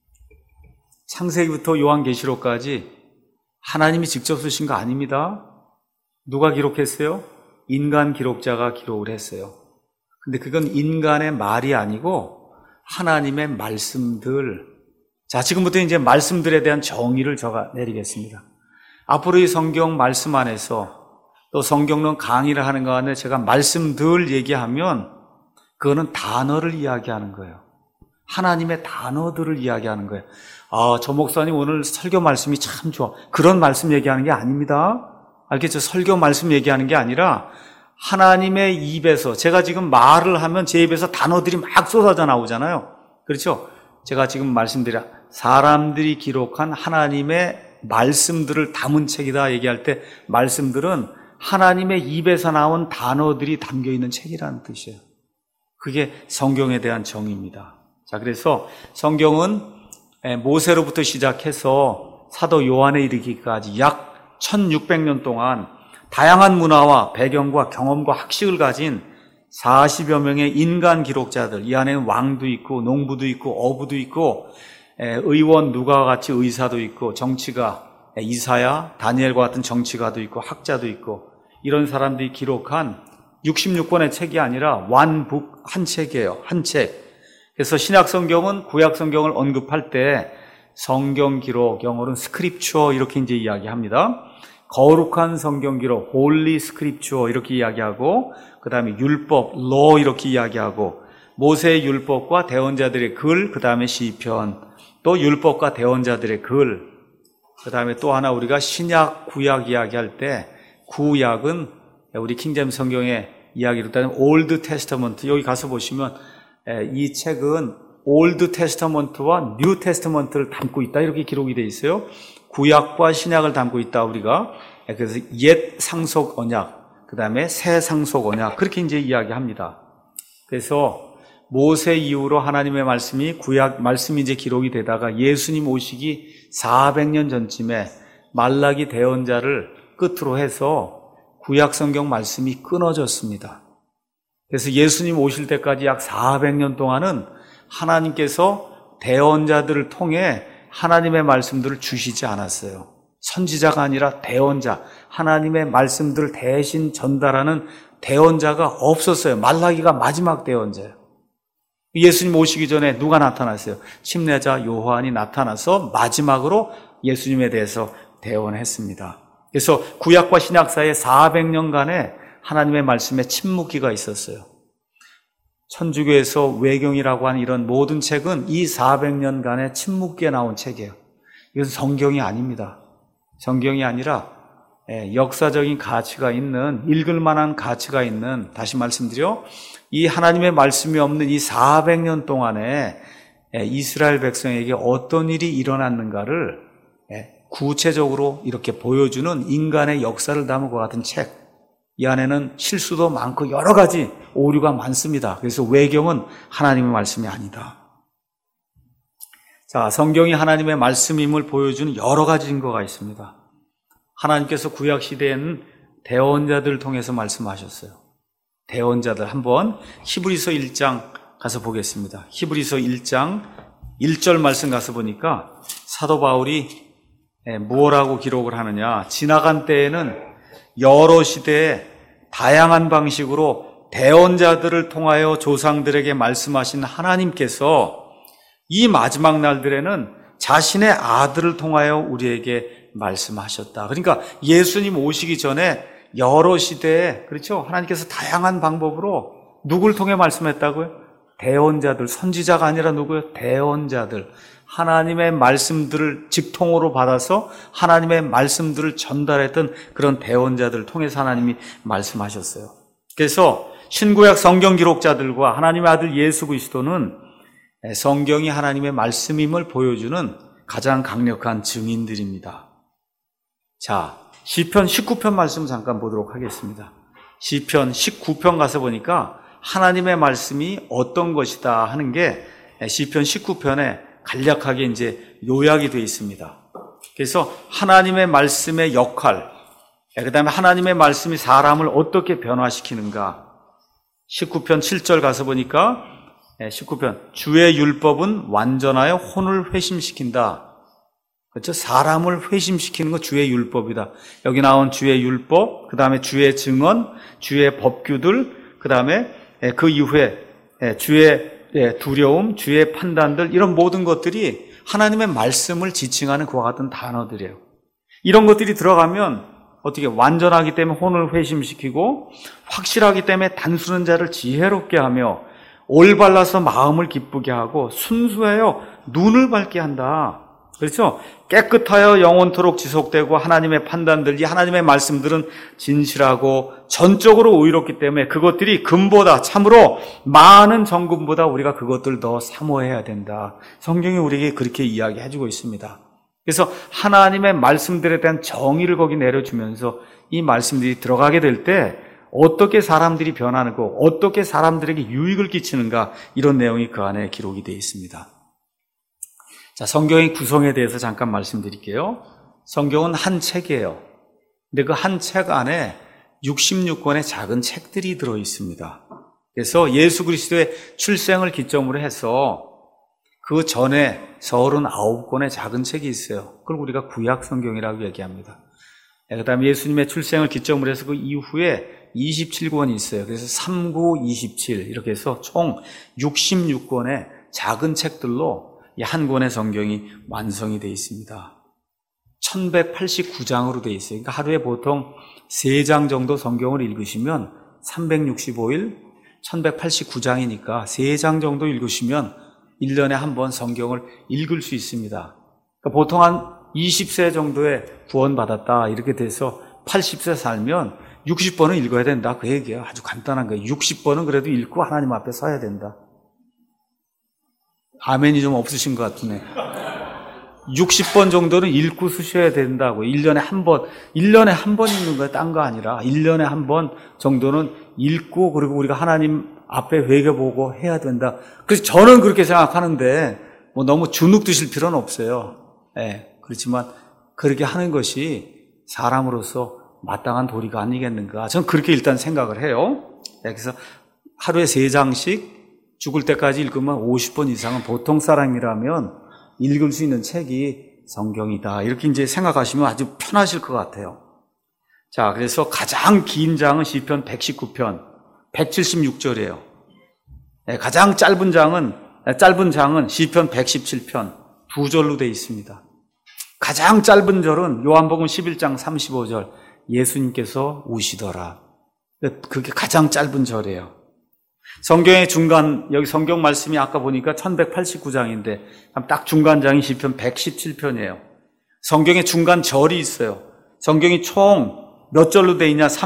창세기부터 요한계시록까지 하나님이 직접 쓰신 거 아닙니다. 누가 기록했어요? 인간 기록자가 기록을 했어요. 근데 그건 인간의 말이 아니고 하나님의 말씀들. 자, 지금부터 이제 말씀들에 대한 정의를 제가 내리겠습니다. 앞으로 이 성경 말씀 안에서 또 성경론 강의를 하는 가운데 제가 말씀들 얘기하면 그거는 단어를 이야기하는 거예요. 하나님의 단어들을 이야기하는 거예요. 아, 저 목사님 오늘 설교 말씀이 참 좋아. 그런 말씀 얘기하는 게 아닙니다. 알겠죠? 설교 말씀 얘기하는 게 아니라 하나님의 입에서, 제가 지금 말을 하면 제 입에서 단어들이 막 쏟아져 나오잖아요. 그렇죠? 제가 지금 말씀드려 사람들이 기록한 하나님의 말씀들을 담은 책이다 얘기할 때 말씀들은 하나님의 입에서 나온 단어들이 담겨 있는 책이라는 뜻이에요. 그게 성경에 대한 정의입니다. 자, 그래서 성경은 모세로부터 시작해서 사도 요한에 이르기까지 약 1600년 동안 다양한 문화와 배경과 경험과 학식을 가진 40여 명의 인간 기록자들, 이 안에는 왕도 있고 농부도 있고 어부도 있고 의원 누가와 같이 의사도 있고 정치가 이사야, 다니엘과 같은 정치가도 있고 학자도 있고 이런 사람들이 기록한 66권의 책이 아니라 완북 한 책이에요. 한 책. 그래서 신약 성경은 구약 성경을 언급할 때 성경 기록, 영어로는 스크립처 이렇게 이제 이야기합니다. 거룩한 성경 기록, 홀리 스크립처 이렇게 이야기하고 그 다음에 율법, law 이렇게 이야기하고 모세의 율법과 대언자들의 글, 그 다음에 시편, 또 율법과 대언자들의 글, 그 다음에 또 하나 우리가 신약, 구약 이야기할 때 구약은 우리 킹제임스 성경의 이야기로 따르면 올드 테스터먼트, 여기 가서 보시면 이 책은 올드 테스터먼트와 뉴 테스터먼트를 담고 있다 이렇게 기록이 되어 있어요. 구약과 신약을 담고 있다 우리가. 그래서 옛 상속 언약, 그 다음에 새 상속 언약 그렇게 이제 이야기합니다. 그래서 모세 이후로 하나님의 말씀이 구약 말씀이 이제 기록이 되다가 예수님 오시기 400년 전쯤에 말라기 대언자를 끝으로 해서 구약 성경 말씀이 끊어졌습니다. 그래서 예수님 오실 때까지 약 400년 동안은 하나님께서 대언자들을 통해 하나님의 말씀들을 주시지 않았어요. 선지자가 아니라 대언자, 하나님의 말씀들을 대신 전달하는 대언자가 없었어요. 말라기가 마지막 대언자예요. 예수님 오시기 전에 누가 나타났어요? 침례자 요한이 나타나서 마지막으로 예수님에 대해서 대언했습니다. 그래서 구약과 신약 사이에 400년간의 하나님의 말씀에 침묵기가 있었어요. 천주교에서 외경이라고 하는 이런 모든 책은 이 400년간의 침묵기에 나온 책이에요. 이것은 성경이 아닙니다. 성경이 아니라 역사적인 가치가 있는, 읽을 만한 가치가 있는, 다시 말씀드려 이 하나님의 말씀이 없는 이 400년 동안에 이스라엘 백성에게 어떤 일이 일어났는가를 구체적으로 이렇게 보여주는 인간의 역사를 담은 것 같은 책. 이 안에는 실수도 많고 여러 가지 오류가 많습니다. 그래서 외경은 하나님의 말씀이 아니다. 자, 성경이 하나님의 말씀임을 보여주는 여러 가지 증거가 있습니다. 하나님께서 구약 시대에는 대언자들을 통해서 말씀하셨어요. 대언자들 한번 히브리서 1장 가서 보겠습니다. 히브리서 1장 1절 말씀 가서 보니까 사도 바울이 뭐라고 기록을 하느냐. 지나간 때에는 여러 시대에 다양한 방식으로 대언자들을 통하여 조상들에게 말씀하신 하나님께서 이 마지막 날들에는 자신의 아들을 통하여 우리에게 말씀하셨다. 그러니까 예수님 오시기 전에 여러 시대에, 그렇죠? 하나님께서 다양한 방법으로 누굴 통해 말씀했다고요? 대언자들, 선지자가 아니라 누구요? 대언자들. 하나님의 말씀들을 직통으로 받아서 하나님의 말씀들을 전달했던 그런 대언자들을 통해서 하나님이 말씀하셨어요. 그래서 신구약 성경 기록자들과 하나님의 아들 예수 그리스도는 성경이 하나님의 말씀임을 보여주는 가장 강력한 증인들입니다. 자, 시편 19편 말씀 잠깐 보도록 하겠습니다. 시편 19편 가서 보니까 하나님의 말씀이 어떤 것이다 하는 게 시편 19편에 간략하게 이제 요약이 되어 있습니다. 그래서 하나님의 말씀의 역할, 그 다음에 하나님의 말씀이 사람을 어떻게 변화시키는가. 19편 7절 가서 보니까 19편 주의 율법은 완전하여 혼을 회심시킨다. 그렇죠? 사람을 회심시키는 거 주의 율법이다. 여기 나온 주의 율법, 그 다음에 주의 증언, 주의 법규들, 그 다음에 그 이후에 주의 두려움, 주의 판단들, 이런 모든 것들이 하나님의 말씀을 지칭하는 그와 같은 단어들이에요. 이런 것들이 들어가면 어떻게 완전하기 때문에 혼을 회심시키고, 확실하기 때문에 단수는 자를 지혜롭게 하며, 올발라서 마음을 기쁘게 하고, 순수하여 눈을 밝게 한다. 그렇죠? 깨끗하여 영원토록 지속되고, 하나님의 판단들, 이 하나님의 말씀들은 진실하고 전적으로 의롭기 때문에 그것들이 금보다, 참으로 많은 정금보다 우리가 그것들 더 사모해야 된다. 성경이 우리에게 그렇게 이야기해주고 있습니다. 그래서 하나님의 말씀들에 대한 정의를 거기 내려주면서 이 말씀들이 들어가게 될 때 어떻게 사람들이 변하고 어떻게 사람들에게 유익을 끼치는가, 이런 내용이 그 안에 기록이 되어 있습니다. 자, 성경의 구성에 대해서 잠깐 말씀드릴게요. 성경은 한 책이에요. 근데 그 한 책 안에 66권의 작은 책들이 들어 있습니다. 그래서 예수 그리스도의 출생을 기점으로 해서 그 전에 39권의 작은 책이 있어요. 그걸 우리가 구약 성경이라고 얘기합니다. 그 다음에 예수님의 출생을 기점으로 해서 그 이후에 27권이 있어요. 그래서 39, 27 이렇게 해서 총 66권의 작은 책들로 이 한 권의 성경이 완성이 되어 있습니다. 1189장으로 되어 있어요. 그러니까 하루에 보통 3장 정도 성경을 읽으시면 365일 1189장이니까 3장 정도 읽으시면 1년에 한 번 성경을 읽을 수 있습니다. 그러니까 보통 한 20세 정도에 구원받았다 이렇게 돼서 80세 살면 60번은 읽어야 된다, 그 얘기예요. 아주 간단한 거예요. 60번은 그래도 읽고 하나님 앞에 서야 된다. 아멘이 좀 없으신 것 같으네. 60번 정도는 읽고 쓰셔야 된다고. 1년에 한 번 읽는 거야. 딴 거 아니라 1년에 한 번 정도는 읽고, 그리고 우리가 하나님 앞에 회개보고 해야 된다. 그래서 저는 그렇게 생각하는데 뭐 너무 주눅 드실 필요는 없어요. 그렇지만 그렇게 하는 것이 사람으로서 마땅한 도리가 아니겠는가. 저는 그렇게 일단 생각을 해요. 그래서 하루에 3장씩 죽을 때까지 읽으면 50번 이상은 보통 사람이라면 읽을 수 있는 책이 성경이다. 이렇게 이제 생각하시면 아주 편하실 것 같아요. 자, 그래서 가장 긴 장은 시편 119편, 176절이에요. 가장 짧은 장은 시편 117편, 2절로 되어 있습니다. 가장 짧은 절은 요한복음 11장 35절, 예수님께서 우시더라. 그게 가장 짧은 절이에요. 성경의 중간, 여기 성경 말씀이 아까 보니까 1189장인데 딱 중간장이 시편 117편이에요. 성경의 중간 절이 있어요. 성경이 총 몇 절로 돼 있냐?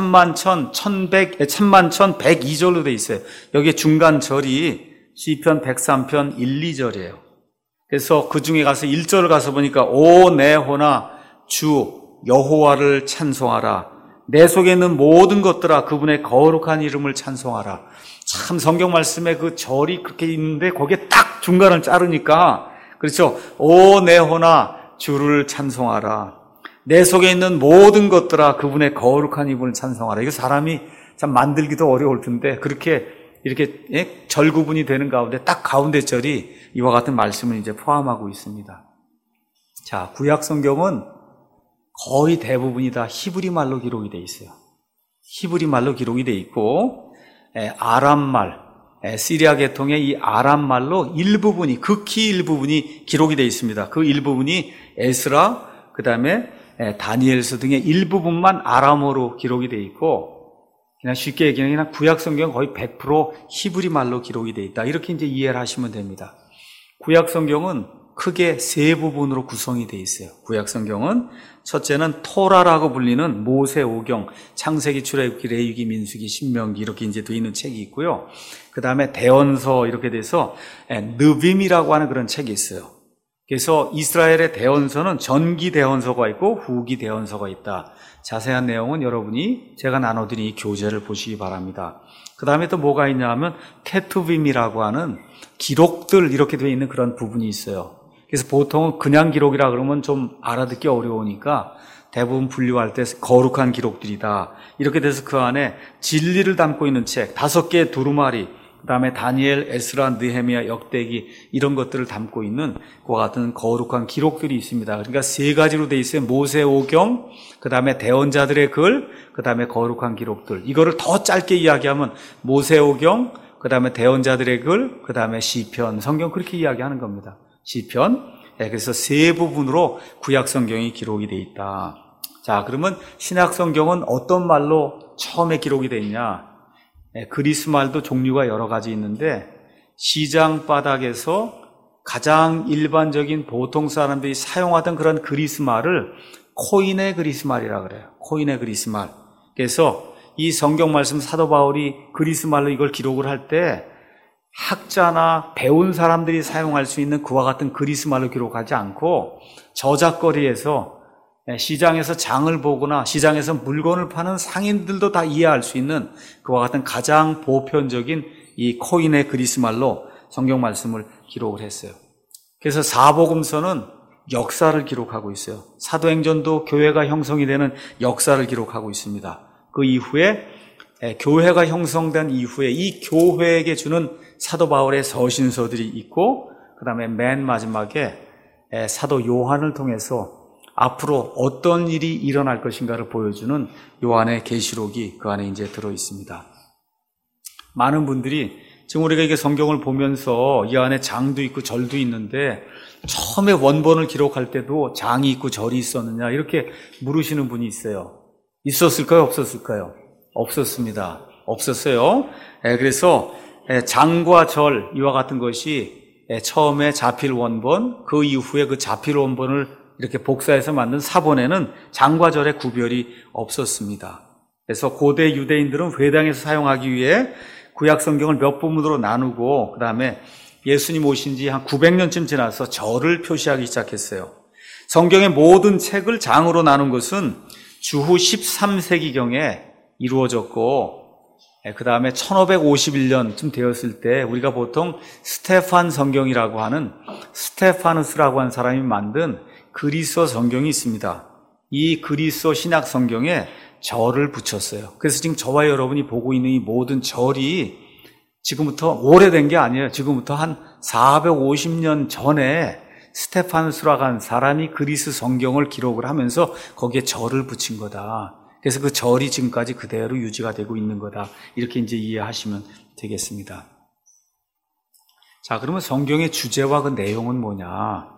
31,102절로 돼 있어요. 여기에 중간 절이 시편 103편 1, 2절이에요. 그래서 그 중에 가서 1절을 가서 보니까 오 내 혼아 주 여호와를 찬송하라. 내 속에 있는 모든 것들아 그분의 거룩한 이름을 찬송하라. 참 성경 말씀에 그 절이 그렇게 있는데 거기에 딱 중간을 자르니까, 그렇죠? 오 내 혼아 주를 찬송하라. 내 속에 있는 모든 것들아 그분의 거룩한 이름을 찬송하라. 이거 사람이 참 만들기도 어려울 텐데 그렇게 이렇게 절 구분이 되는 가운데 딱 가운데 절이 이와 같은 말씀을 이제 포함하고 있습니다. 자, 구약 성경은 거의 대부분이 다 히브리 말로 기록이 되어 있어요. 히브리 말로 기록이 되어 있고, 아람말, 시리아 계통의 이 아람말로 일부분이, 극히 일부분이 기록이 되어 있습니다. 그 일부분이 에스라, 그 다음에 다니엘서 등의 일부분만 아람어로 기록이 되어 있고, 그냥 쉽게 얘기하면 그냥 구약 성경은 거의 100% 히브리 말로 기록이 되어 있다. 이렇게 이제 이해를 하시면 됩니다. 구약 성경은 크게 세 부분으로 구성이 되어 있어요. 구약 성경은 첫째는 토라라고 불리는 모세 오경, 창세기, 출애굽기, 레위기, 민수기, 신명기 이렇게 이제 되어 있는 책이 있고요. 그 다음에 대언서 이렇게 돼서 느빔이라고 하는 그런 책이 있어요. 그래서 이스라엘의 대언서는 전기 대언서가 있고 후기 대언서가 있다. 자세한 내용은 여러분이 제가 나눠드린 이 교재를 보시기 바랍니다. 그 다음에 또 뭐가 있냐 하면 케투빔이라고 하는 기록들 이렇게 되어 있는 그런 부분이 있어요. 그래서 보통은 그냥 기록이라 그러면 좀 알아듣기 어려우니까 대부분 분류할 때 거룩한 기록들이다. 이렇게 돼서 그 안에 진리를 담고 있는 책 5개의 두루마리, 그 다음에 다니엘, 에스라, 느헤미야, 역대기 이런 것들을 담고 있는 그와 같은 거룩한 기록들이 있습니다. 그러니까 3가지로 되어 있어요. 모세오경, 그 다음에 대언자들의 글, 그 다음에 거룩한 기록들. 이거를 더 짧게 이야기하면 모세오경, 그 다음에 대언자들의 글, 그 다음에 시편, 성경 그렇게 이야기하는 겁니다. 시편. 그래서 3부분으로 구약 성경이 기록이 되어 있다. 자, 그러면 신약 성경은 어떤 말로 처음에 기록이 되어 있냐? 그리스 말도 종류가 여러 가지 있는데 시장 바닥에서 가장 일반적인 보통 사람들이 사용하던 그런 그리스 말을 코인의 그리스 말이라 그래요. 코인의 그리스 말. 그래서 이 성경 말씀 사도 바울이 그리스 말로 이걸 기록을 할 때 학자나 배운 사람들이 사용할 수 있는 그와 같은 그리스 말로 기록하지 않고 저작거리에서 시장에서 장을 보거나 시장에서 물건을 파는 상인들도 다 이해할 수 있는 그와 같은 가장 보편적인 이 코인의 그리스 말로 성경 말씀을 기록을 했어요. 그래서 사복음서는 역사를 기록하고 있어요. 사도행전도 교회가 형성이 되는 역사를 기록하고 있습니다. 그 이후에 교회가 형성된 이후에 이 교회에게 주는 사도 바울의 서신서들이 있고 그 다음에 맨 마지막에 사도 요한을 통해서 앞으로 어떤 일이 일어날 것인가를 보여주는 요한의 계시록이 그 안에 이제 들어 있습니다. 많은 분들이 지금 우리가 이게 성경을 보면서 이 안에 장도 있고 절도 있는데 처음에 원본을 기록할 때도 장이 있고 절이 있었느냐 이렇게 물으시는 분이 있어요. 있었을까요? 없었을까요? 없었습니다. 없었어요. 그래서 장과 절 이와 같은 것이 처음에 자필 원본, 그 이후에 그 자필 원본을 이렇게 복사해서 만든 사본에는 장과 절의 구별이 없었습니다. 그래서 고대 유대인들은 회당에서 사용하기 위해 구약 성경을 몇 부분으로 나누고 그 다음에 예수님 오신 지 한 900년쯤 지나서 절을 표시하기 시작했어요. 성경의 모든 책을 장으로 나눈 것은 주후 13세기경에 이루어졌고 그 다음에 1551년쯤 되었을 때 우리가 보통 스테판 성경이라고 하는 스테파누스라고 하는 사람이 만든 그리스어 성경이 있습니다. 이 그리스어 신약 성경에 절을 붙였어요. 그래서 지금 저와 여러분이 보고 있는 이 모든 절이 지금부터 오래된 게 아니에요. 지금부터 한 450년 전에 스테파누스라고 하는 사람이 그리스 성경을 기록을 하면서 거기에 절을 붙인 거다. 그래서 그 절이 지금까지 그대로 유지가 되고 있는 거다. 이렇게 이제 이해하시면 되겠습니다. 자, 그러면 성경의 주제와 그 내용은 뭐냐?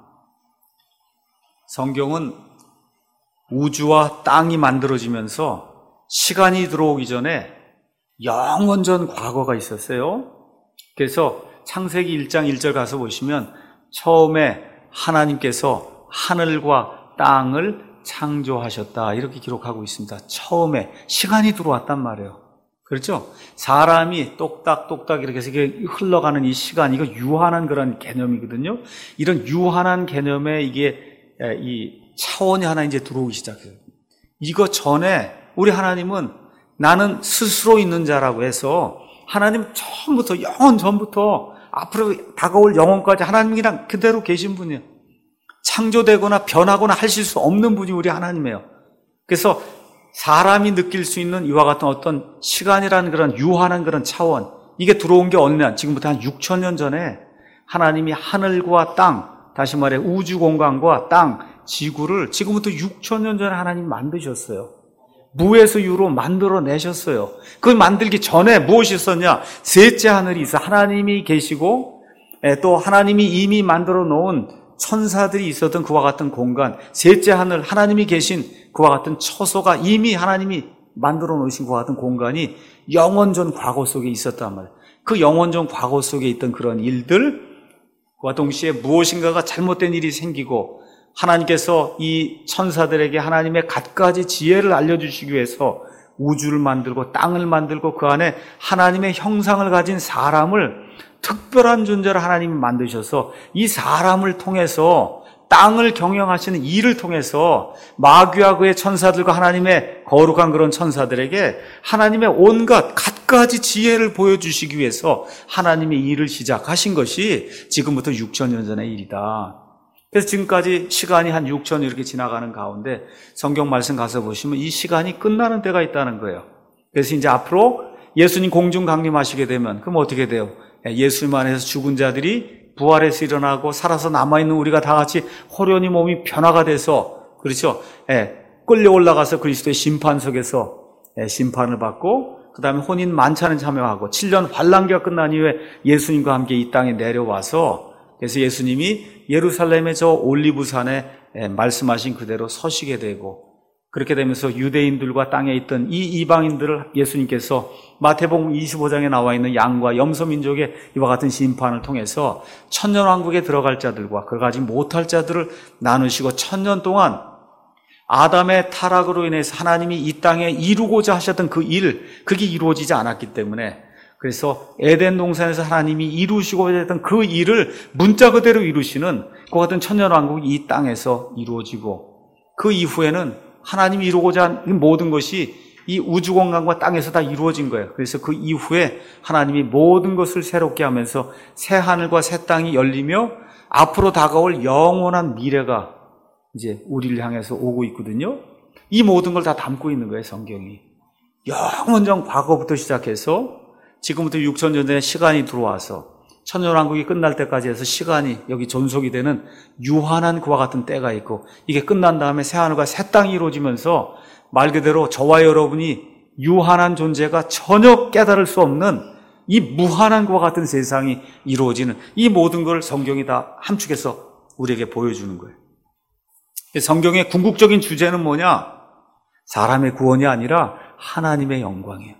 성경은 우주와 땅이 만들어지면서 시간이 들어오기 전에 영원전 과거가 있었어요. 그래서 창세기 1장 1절 가서 보시면 처음에 하나님께서 하늘과 땅을 창조하셨다 이렇게 기록하고 있습니다. 처음에 시간이 들어왔단 말이에요. 그렇죠? 사람이 똑딱똑딱 이렇게 해서 흘러가는 이 시간, 이거 유한한 그런 개념이거든요. 이런 유한한 개념에 이게 이 차원이 하나 이제 들어오기 시작해요. 이거 전에 우리 하나님은 나는 스스로 있는 자라고 해서 하나님 처음부터 영원 전부터 앞으로 다가올 영원까지 하나님이랑 그대로 계신 분이에요. 창조되거나 변하거나 하실 수 없는 분이 우리 하나님이에요. 그래서 사람이 느낄 수 있는 이와 같은 어떤 시간이라는 그런 유한한 그런 차원, 이게 들어온 게 언제냐? 지금부터 한 6,000년 전에 하나님이 하늘과 땅, 다시 말해 우주 공간과 땅, 지구를 지금부터 6,000년 전에 하나님 만드셨어요. 무에서 유로 만들어내셨어요. 그걸 만들기 전에 무엇이 있었냐? 셋째 하늘이 있어. 하나님이 계시고 또 하나님이 이미 만들어 놓은 천사들이 있었던 그와 같은 공간, 셋째 하늘, 하나님이 계신 그와 같은 처소가 이미 하나님이 만들어 놓으신 그와 같은 공간이 영원전 과거 속에 있었단 말이에요. 그 영원전 과거 속에 있던 그런 일들과 동시에 무엇인가가 잘못된 일이 생기고 하나님께서 이 천사들에게 하나님의 갖가지 지혜를 알려주시기 위해서 우주를 만들고 땅을 만들고 그 안에 하나님의 형상을 가진 사람을 특별한 존재를 하나님이 만드셔서 이 사람을 통해서 땅을 경영하시는 이를 통해서 마귀와 그의 천사들과 하나님의 거룩한 그런 천사들에게 하나님의 온갖 갖가지 지혜를 보여주시기 위해서 하나님의 일을 시작하신 것이 지금부터 6,000년 전의 일이다. 그래서 지금까지 시간이 한 6,000년 이렇게 지나가는 가운데 성경 말씀 가서 보시면 이 시간이 끝나는 때가 있다는 거예요. 그래서 이제 앞으로 예수님 공중 강림하시게 되면 그럼 어떻게 돼요? 예수님 안에서 죽은 자들이 부활해서 일어나고 살아서 남아있는 우리가 다 같이 호련히 몸이 변화가 돼서, 그렇죠? 끌려 올라가서 그리스도의 심판석에서 심판을 받고 그 다음에 혼인 만찬을 참여하고 7년 환란기가 끝난 이후에 예수님과 함께 이 땅에 내려와서, 그래서 예수님이 예루살렘의 저 올리브산에 말씀하신 그대로 서시게 되고, 그렇게 되면서 유대인들과 땅에 있던 이 이방인들을 예수님께서 마태복음 25장에 나와 있는 양과 염소 민족의 이와 같은 심판을 통해서 천년왕국에 들어갈 자들과 그러가지 못할 자들을 나누시고 1,000년 동안 아담의 타락으로 인해서 하나님이 이 땅에 이루고자 하셨던 그 일, 그게 이루어지지 않았기 때문에, 그래서 에덴 동산에서 하나님이 이루시고자 했던 그 일을 문자 그대로 이루시는 그 같은 천년왕국이 이 땅에서 이루어지고, 그 이후에는 하나님이 이루고자 한 모든 것이 이 우주 공간과 땅에서 다 이루어진 거예요. 그래서 그 이후에 하나님이 모든 것을 새롭게 하면서 새 하늘과 새 땅이 열리며 앞으로 다가올 영원한 미래가 이제 우리를 향해서 오고 있거든요. 이 모든 걸 다 담고 있는 거예요, 성경이. 영원전 과거부터 시작해서 지금부터 6,000년 전에 시간이 들어와서 천년왕국이 끝날 때까지 해서 시간이 여기 존속이 되는 유한한 그와 같은 때가 있고, 이게 끝난 다음에 새하늘과 새 땅이 이루어지면서 말 그대로 저와 여러분이 유한한 존재가 전혀 깨달을 수 없는 이 무한한 그와 같은 세상이 이루어지는 이 모든 걸 성경이 다 함축해서 우리에게 보여주는 거예요. 성경의 궁극적인 주제는 뭐냐? 사람의 구원이 아니라 하나님의 영광이에요.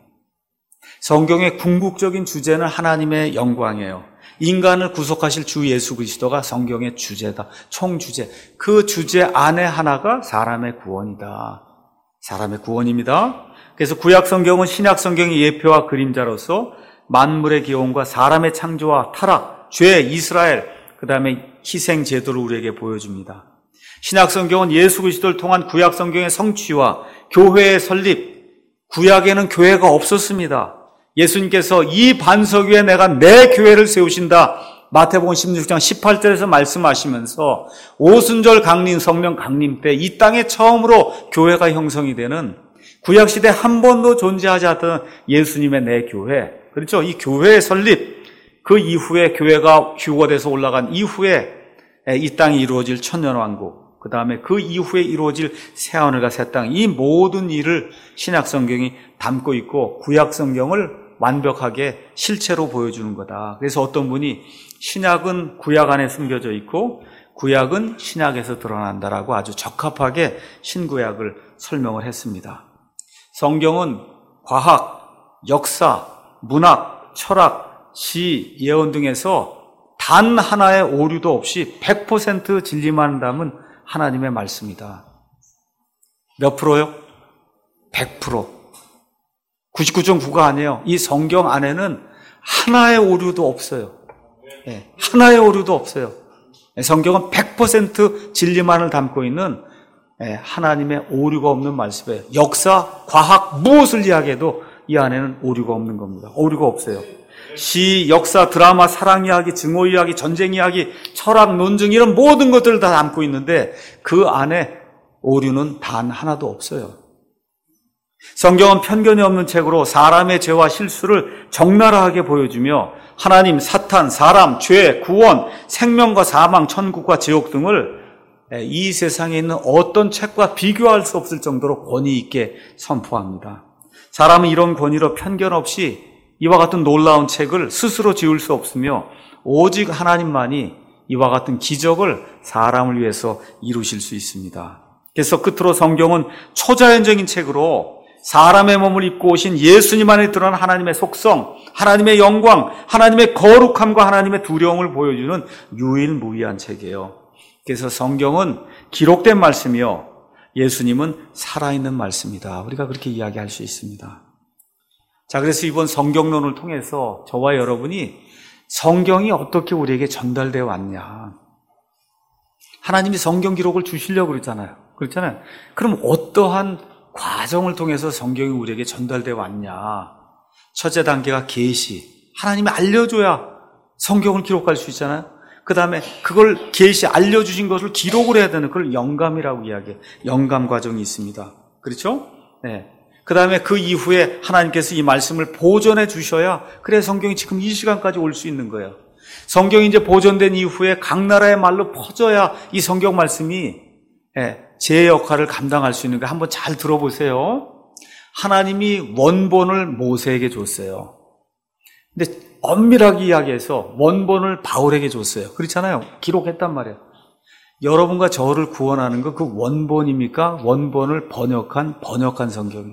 성경의 궁극적인 주제는 하나님의 영광이에요. 인간을 구속하실 주 예수 그리스도가 성경의 주제다. 총주제. 그 주제 안에 하나가 사람의 구원이다. 사람의 구원입니다. 그래서 구약 성경은 신약 성경의 예표와 그림자로서 만물의 기원과 사람의 창조와 타락, 죄, 이스라엘, 그 다음에 희생 제도를 우리에게 보여줍니다. 신약 성경은 예수 그리스도를 통한 구약 성경의 성취와 교회의 설립. 구약에는 교회가 없었습니다. 예수님께서 이 반석 위에 내가 내 교회를 세우신다. 마태복음 16장 18절에서 말씀하시면서 오순절 강림, 성령 강림 때 이 땅에 처음으로 교회가 형성이 되는, 구약시대 한 번도 존재하지 않았던 예수님의 내 교회, 그렇죠? 이 교회의 설립, 그 이후에 교회가 휴거돼서 올라간 이후에 이 땅이 이루어질 천년왕국, 그 다음에 그 이후에 이루어질 새하늘과 새 땅, 이 모든 일을 신약 성경이 담고 있고 구약 성경을 완벽하게 실체로 보여주는 거다. 그래서 어떤 분이 신약은 구약 안에 숨겨져 있고 구약은 신약에서 드러난다라고 아주 적합하게 신구약을 설명을 했습니다. 성경은 과학, 역사, 문학, 철학, 시, 예언 등에서 단 하나의 오류도 없이 100% 진리만 담은 하나님의 말씀이다. 몇 프로요? 100%. 99.9가 아니에요. 이 성경 안에는 하나의 오류도 없어요. 네, 하나의 오류도 없어요. 성경은 100% 진리만을 담고 있는 하나님의 오류가 없는 말씀이에요. 역사, 과학, 무엇을 이야기해도 이 안에는 오류가 없는 겁니다. 오류가 없어요. 시, 역사, 드라마, 사랑 이야기, 증오 이야기, 전쟁 이야기, 철학, 논증 이런 모든 것들을 다 담고 있는데 그 안에 오류는 단 하나도 없어요. 성경은 편견이 없는 책으로 사람의 죄와 실수를 적나라하게 보여주며 하나님, 사탄, 사람, 죄, 구원, 생명과 사망, 천국과 지옥 등을 이 세상에 있는 어떤 책과 비교할 수 없을 정도로 권위 있게 선포합니다. 사람은 이런 권위로 편견 없이 이와 같은 놀라운 책을 스스로 지을 수 없으며 오직 하나님만이 이와 같은 기적을 사람을 위해서 이루실 수 있습니다. 그래서 끝으로 성경은 초자연적인 책으로 사람의 몸을 입고 오신 예수님 안에 드러난 하나님의 속성, 하나님의 영광, 하나님의 거룩함과 하나님의 두려움을 보여주는 유일무이한 책이에요. 그래서 성경은 기록된 말씀이요, 예수님은 살아있는 말씀이다. 우리가 그렇게 이야기할 수 있습니다. 자, 그래서 이번 성경론을 통해서 저와 여러분이 성경이 어떻게 우리에게 전달되어 왔냐, 하나님이 성경 기록을 주시려고 그랬잖아요. 그렇잖아요. 그럼 어떠한 과정을 통해서 성경이 우리에게 전달되어 왔냐? 첫째 단계가 계시. 하나님이 알려줘야 성경을 기록할 수 있잖아요. 그 다음에 그걸 계시 알려주신 것을 기록을 해야 되는 그걸 영감이라고 이야기해요. 영감 과정이 있습니다. 그렇죠? 네. 그 다음에 그 이후에 하나님께서 이 말씀을 보존해 주셔야 그래 성경이 지금 이 시간까지 올 수 있는 거예요. 성경이 이제 보존된 이후에 각 나라의 말로 퍼져야 이 성경 말씀이 제 역할을 감당할 수 있는 거 한번 잘 들어보세요. 하나님이 원본을 모세에게 줬어요. 근데 엄밀하게 이야기해서 원본을 바울에게 줬어요. 그렇잖아요. 기록했단 말이에요. 여러분과 저를 구원하는 거 그 원본입니까? 원본을 번역한 성경이.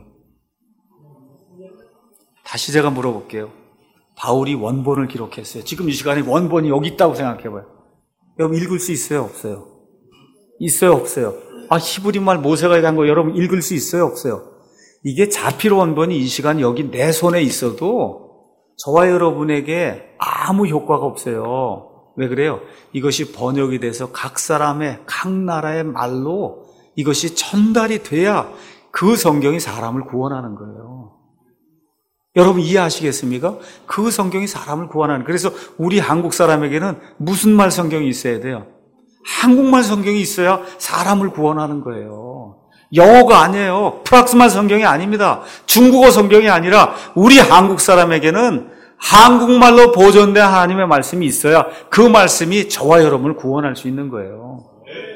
다시 제가 물어볼게요. 바울이 원본을 기록했어요. 지금 이 시간에 원본이 여기 있다고 생각해봐요. 여러분 읽을 수 있어요? 없어요? 있어요? 없어요? 히브리말 모세가 얘기한 거 여러분 읽을 수 있어요? 없어요? 이게 자필 원본이 이 시간 여기 내 손에 있어도 저와 여러분에게 아무 효과가 없어요. 왜 그래요? 이것이 번역이 돼서 각 사람의, 각 나라의 말로 이것이 전달이 돼야 그 성경이 사람을 구원하는 거예요. 여러분 이해하시겠습니까? 그 성경이 사람을 구원하는. 그래서 우리 한국 사람에게는 무슨 말 성경이 있어야 돼요? 한국말 성경이 있어야 사람을 구원하는 거예요. 영어가 아니에요. 프락스말 성경이 아닙니다. 중국어 성경이 아니라 우리 한국 사람에게는 한국말로 보존된 하나님의 말씀이 있어야 그 말씀이 저와 여러분을 구원할 수 있는 거예요.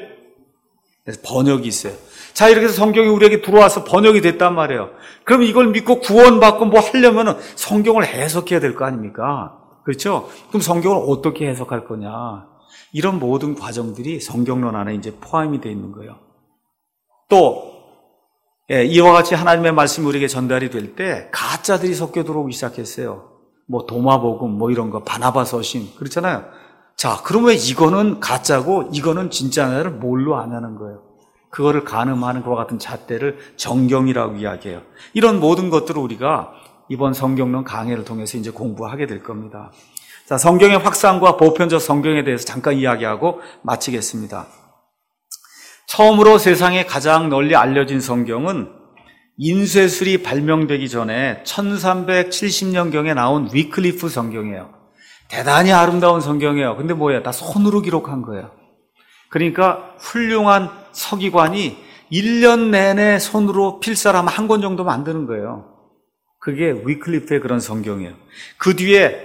그래서 번역이 있어요. 자, 이렇게 해서 성경이 우리에게 들어와서 번역이 됐단 말이에요. 그럼 이걸 믿고 구원받고 뭐 하려면 성경을 해석해야 될 거 아닙니까? 그렇죠? 그럼 성경을 어떻게 해석할 거냐? 이런 모든 과정들이 성경론 안에 이제 포함이 되어 있는 거예요. 또 이와 같이 하나님의 말씀이 우리에게 전달이 될 때 가짜들이 섞여 들어오기 시작했어요. 뭐 도마복음 뭐 이런 거 바나바 서신 그렇잖아요. 자, 그러면 이거는 가짜고 이거는 진짜냐를 뭘로 아냐는 거예요. 그거를 가늠하는 것과 같은 잣대를 정경이라고 이야기해요. 이런 모든 것들을 우리가 이번 성경론 강해를 통해서 이제 공부하게 될 겁니다. 자, 성경의 확산과 보편적 성경에 대해서 잠깐 이야기하고 마치겠습니다. 처음으로 세상에 가장 널리 알려진 성경은 인쇄술이 발명되기 전에 1370년경에 나온 위클리프 성경이에요. 대단히 아름다운 성경이에요. 근데 뭐예요? 다 손으로 기록한 거예요. 그러니까 훌륭한 서기관이 1년 내내 손으로 필사를 한 권 정도 만드는 거예요. 그게 위클리프의 그런 성경이에요. 그 뒤에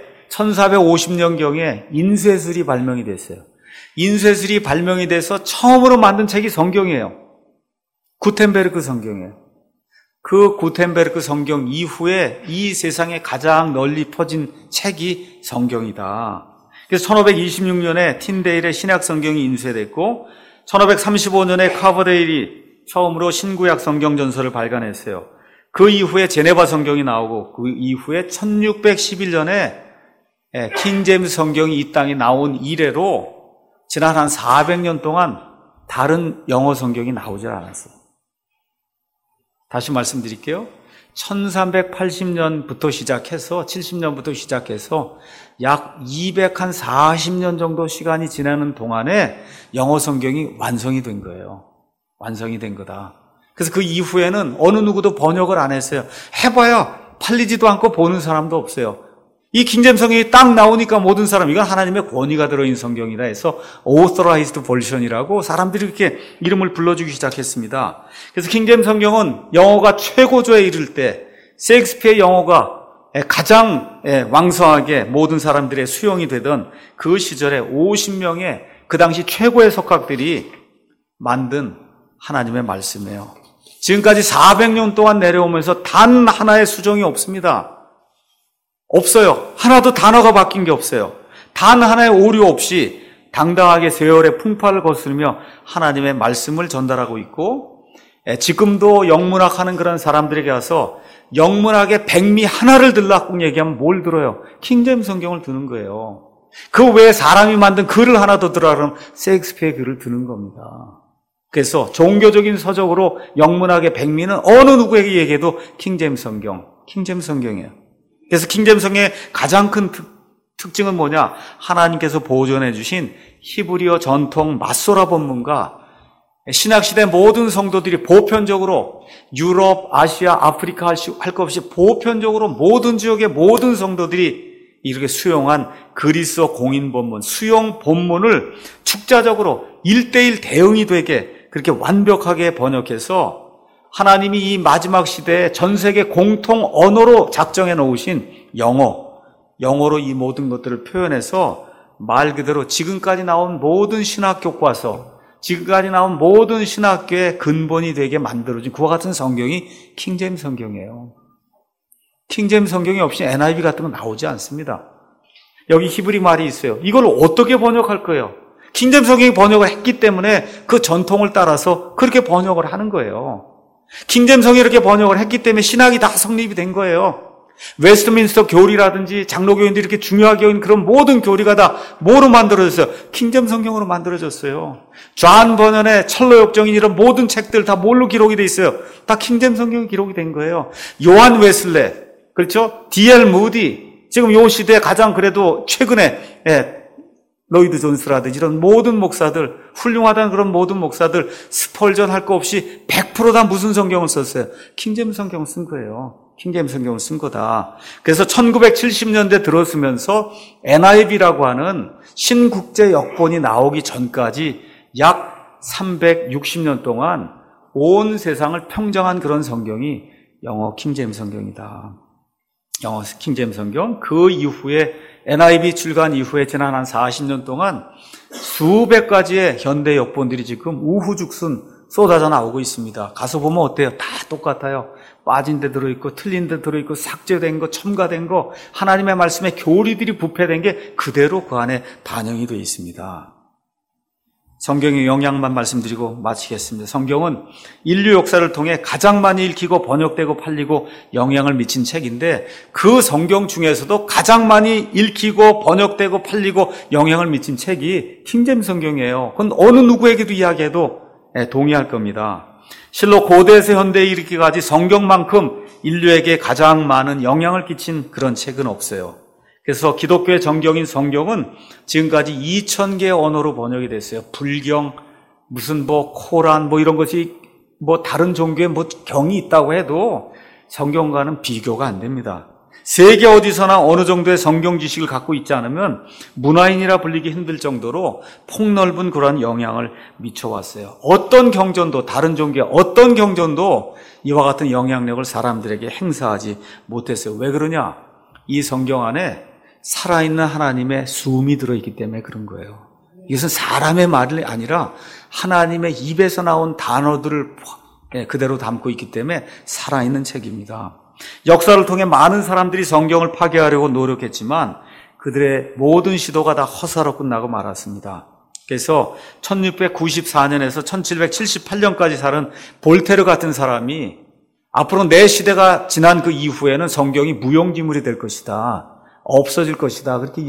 1450년경에 인쇄술이 발명이 됐어요. 인쇄술이 발명이 돼서 처음으로 만든 책이 성경이에요. 구텐베르크 성경이에요. 그 구텐베르크 성경 이후에 이 세상에 가장 널리 퍼진 책이 성경이다. 그래서 1526년에 틴데일의 신약 성경이 인쇄됐고 1535년에 카버데일이 처음으로 신구약 성경 전서를 발간했어요. 그 이후에 제네바 성경이 나오고 그 이후에 1611년에 킹제임스 성경이 이 땅에 나온 이래로 지난 한 400년 동안 다른 영어 성경이 나오질 않았어요. 다시 말씀드릴게요. 1380년부터 시작해서 70년부터 시작해서 약 240년 정도 시간이 지나는 동안에 영어 성경이 완성이 된 거예요. 완성이 된 거다. 그래서 그 이후에는 어느 누구도 번역을 안 했어요. 해봐야 팔리지도 않고 보는 사람도 없어요. 이 킹제임스 성경이 딱 나오니까 모든 사람 이건 하나님의 권위가 들어있는 성경이다 해서 Authorized Version이라고 사람들이 이렇게 이름을 불러주기 시작했습니다. 그래서 킹제임스 성경은 영어가 최고조에 이를 때 셰익스피어의 영어가 가장 왕성하게 모든 사람들의 수용이 되던 그 시절에 50명의 그 당시 최고의 석학들이 만든 하나님의 말씀이에요. 지금까지 400년 동안 내려오면서 단 하나의 수정이 없습니다. 없어요. 하나도 단어가 바뀐 게 없어요. 단 하나의 오류 없이 당당하게 세월의 풍파를 거스르며 하나님의 말씀을 전달하고 있고 지금도 영문학 하는 그런 사람들에게 가서 영문학의 백미 하나를 들라 꼭 얘기하면 뭘 들어요? 킹제임스 성경을 드는 거예요. 그 외에 사람이 만든 글을 하나 더 들으라 그러면 셰익스피어의 글을 드는 겁니다. 그래서 종교적인 서적으로 영문학의 백미는 어느 누구에게 얘기해도 킹제임스 성경이에요. 그래서 킹제임스 성경의 가장 큰 특징은 뭐냐? 하나님께서 보존해 주신 히브리어 전통 마소라 본문과 신학시대 모든 성도들이 보편적으로 유럽, 아시아, 아프리카 할 것 없이 보편적으로 모든 지역의 모든 성도들이 이렇게 수용한 그리스어 공인 본문, 수용 본문을 축자적으로 1:1 대응이 되게 그렇게 완벽하게 번역해서 하나님이 이 마지막 시대에 전 세계 공통 언어로 작정해 놓으신 영어로 이 모든 것들을 표현해서 말 그대로 지금까지 나온 모든 신학 교과서, 지금까지 나온 모든 신학교의 근본이 되게 만들어진 그와 같은 성경이 킹제임스 성경이에요. 킹제임스 성경이 없이 NIV 같은 건 나오지 않습니다. 여기 히브리 말이 있어요. 이걸 어떻게 번역할 거예요? 킹제임스 성경이 번역을 했기 때문에 그 전통을 따라서 그렇게 번역을 하는 거예요. 킹제임스 성경이 이렇게 번역을 했기 때문에 신학이 다 성립이 된 거예요. 웨스트민스터 교리라든지 장로교인들이 이렇게 중요하게 여긴 그런 모든 교리가 다 뭐로 만들어졌어요? 킹제임스 성경으로 만들어졌어요. 존 버넌의 철로역정인 이런 모든 책들 다 뭘로 기록이 돼 있어요? 다 킹제임스 성경이 기록이 된 거예요. 요한 웨슬레, 그렇죠? D.L. 무디, 지금 요 시대에 가장 그래도 최근에 로이드 존스라든지 이런 모든 목사들, 훌륭하다는 그런 모든 목사들 스펄전 할 거 없이 100% 다 무슨 성경을 썼어요? 킹제임스 성경을 쓴 거예요. 킹제임스 성경을 쓴 거다. 그래서 1970년대 들어서면서 NIV라고 하는 신국제 역본이 나오기 전까지 약 360년 동안 온 세상을 평정한 그런 성경이 영어 킹제임스 성경이다. 영어 킹제임스 성경. 그 이후에 NIV 출간 이후에 지난 한 40년 동안 수백 가지의 현대 역본들이 지금 우후죽순 쏟아져 나오고 있습니다. 가서 보면 어때요? 다 똑같아요. 빠진 데 들어있고 틀린 데 들어있고 삭제된 거, 첨가된 거, 하나님의 말씀에 교리들이 부패된 게 그대로 그 안에 반영이 되어 있습니다. 성경의 영향만 말씀드리고 마치겠습니다. 성경은 인류 역사를 통해 가장 많이 읽히고 번역되고 팔리고 영향을 미친 책인데 그 성경 중에서도 가장 많이 읽히고 번역되고 팔리고 영향을 미친 책이 킹제임스 성경이에요. 그건 어느 누구에게도 이야기해도 동의할 겁니다. 실로 고대에서 현대에 이르기까지 성경만큼 인류에게 가장 많은 영향을 끼친 그런 책은 없어요. 그래서 기독교의 정경인 성경은 지금까지 2000개의 언어로 번역이 됐어요. 불경, 무슨 코란 이런 것이 다른 종교에 경이 있다고 해도 성경과는 비교가 안 됩니다. 세계 어디서나 어느 정도의 성경 지식을 갖고 있지 않으면 문화인이라 불리기 힘들 정도로 폭넓은 그런 영향을 미쳐왔어요. 어떤 경전도, 다른 종교의 어떤 경전도 이와 같은 영향력을 사람들에게 행사하지 못했어요. 왜 그러냐? 이 성경 안에 살아있는 하나님의 숨이 들어있기 때문에 그런 거예요. 이것은 사람의 말이 아니라 하나님의 입에서 나온 단어들을 그대로 담고 있기 때문에 살아있는 책입니다. 역사를 통해 많은 사람들이 성경을 파괴하려고 노력했지만 그들의 모든 시도가 다 허사로 끝나고 말았습니다. 그래서 1694년에서 1778년까지 살은 볼테르 같은 사람이 앞으로 내 시대가 지난 그 이후에는 성경이 무용지물이 될 것이다. 없어질 것이다. 그렇게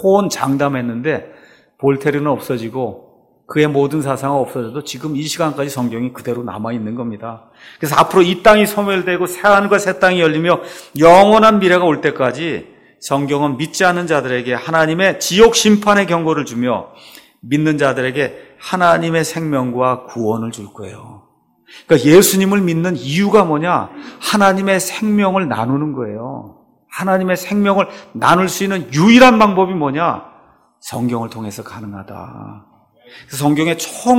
호언장담했는데 볼테르는 없어지고 그의 모든 사상은 없어져도 지금 이 시간까지 성경이 그대로 남아있는 겁니다. 그래서 앞으로 이 땅이 소멸되고 새하늘과 새 땅이 열리며 영원한 미래가 올 때까지 성경은 믿지 않는 자들에게 하나님의 지옥 심판의 경고를 주며 믿는 자들에게 하나님의 생명과 구원을 줄 거예요. 그러니까 예수님을 믿는 이유가 뭐냐? 하나님의 생명을 나누는 거예요. 하나님의 생명을 나눌 수 있는 유일한 방법이 뭐냐? 성경을 통해서 가능하다. 그래서 성경의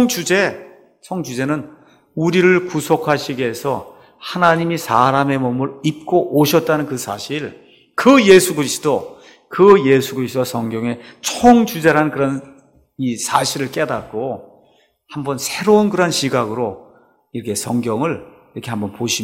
총주제는 우리를 구속하시기 위해서 하나님이 사람의 몸을 입고 오셨다는 그 사실, 그 예수 그리스도 성경의 총주제라는 그런 이 사실을 깨닫고 한번 새로운 그런 시각으로 이렇게 성경을 이렇게 한번 보시면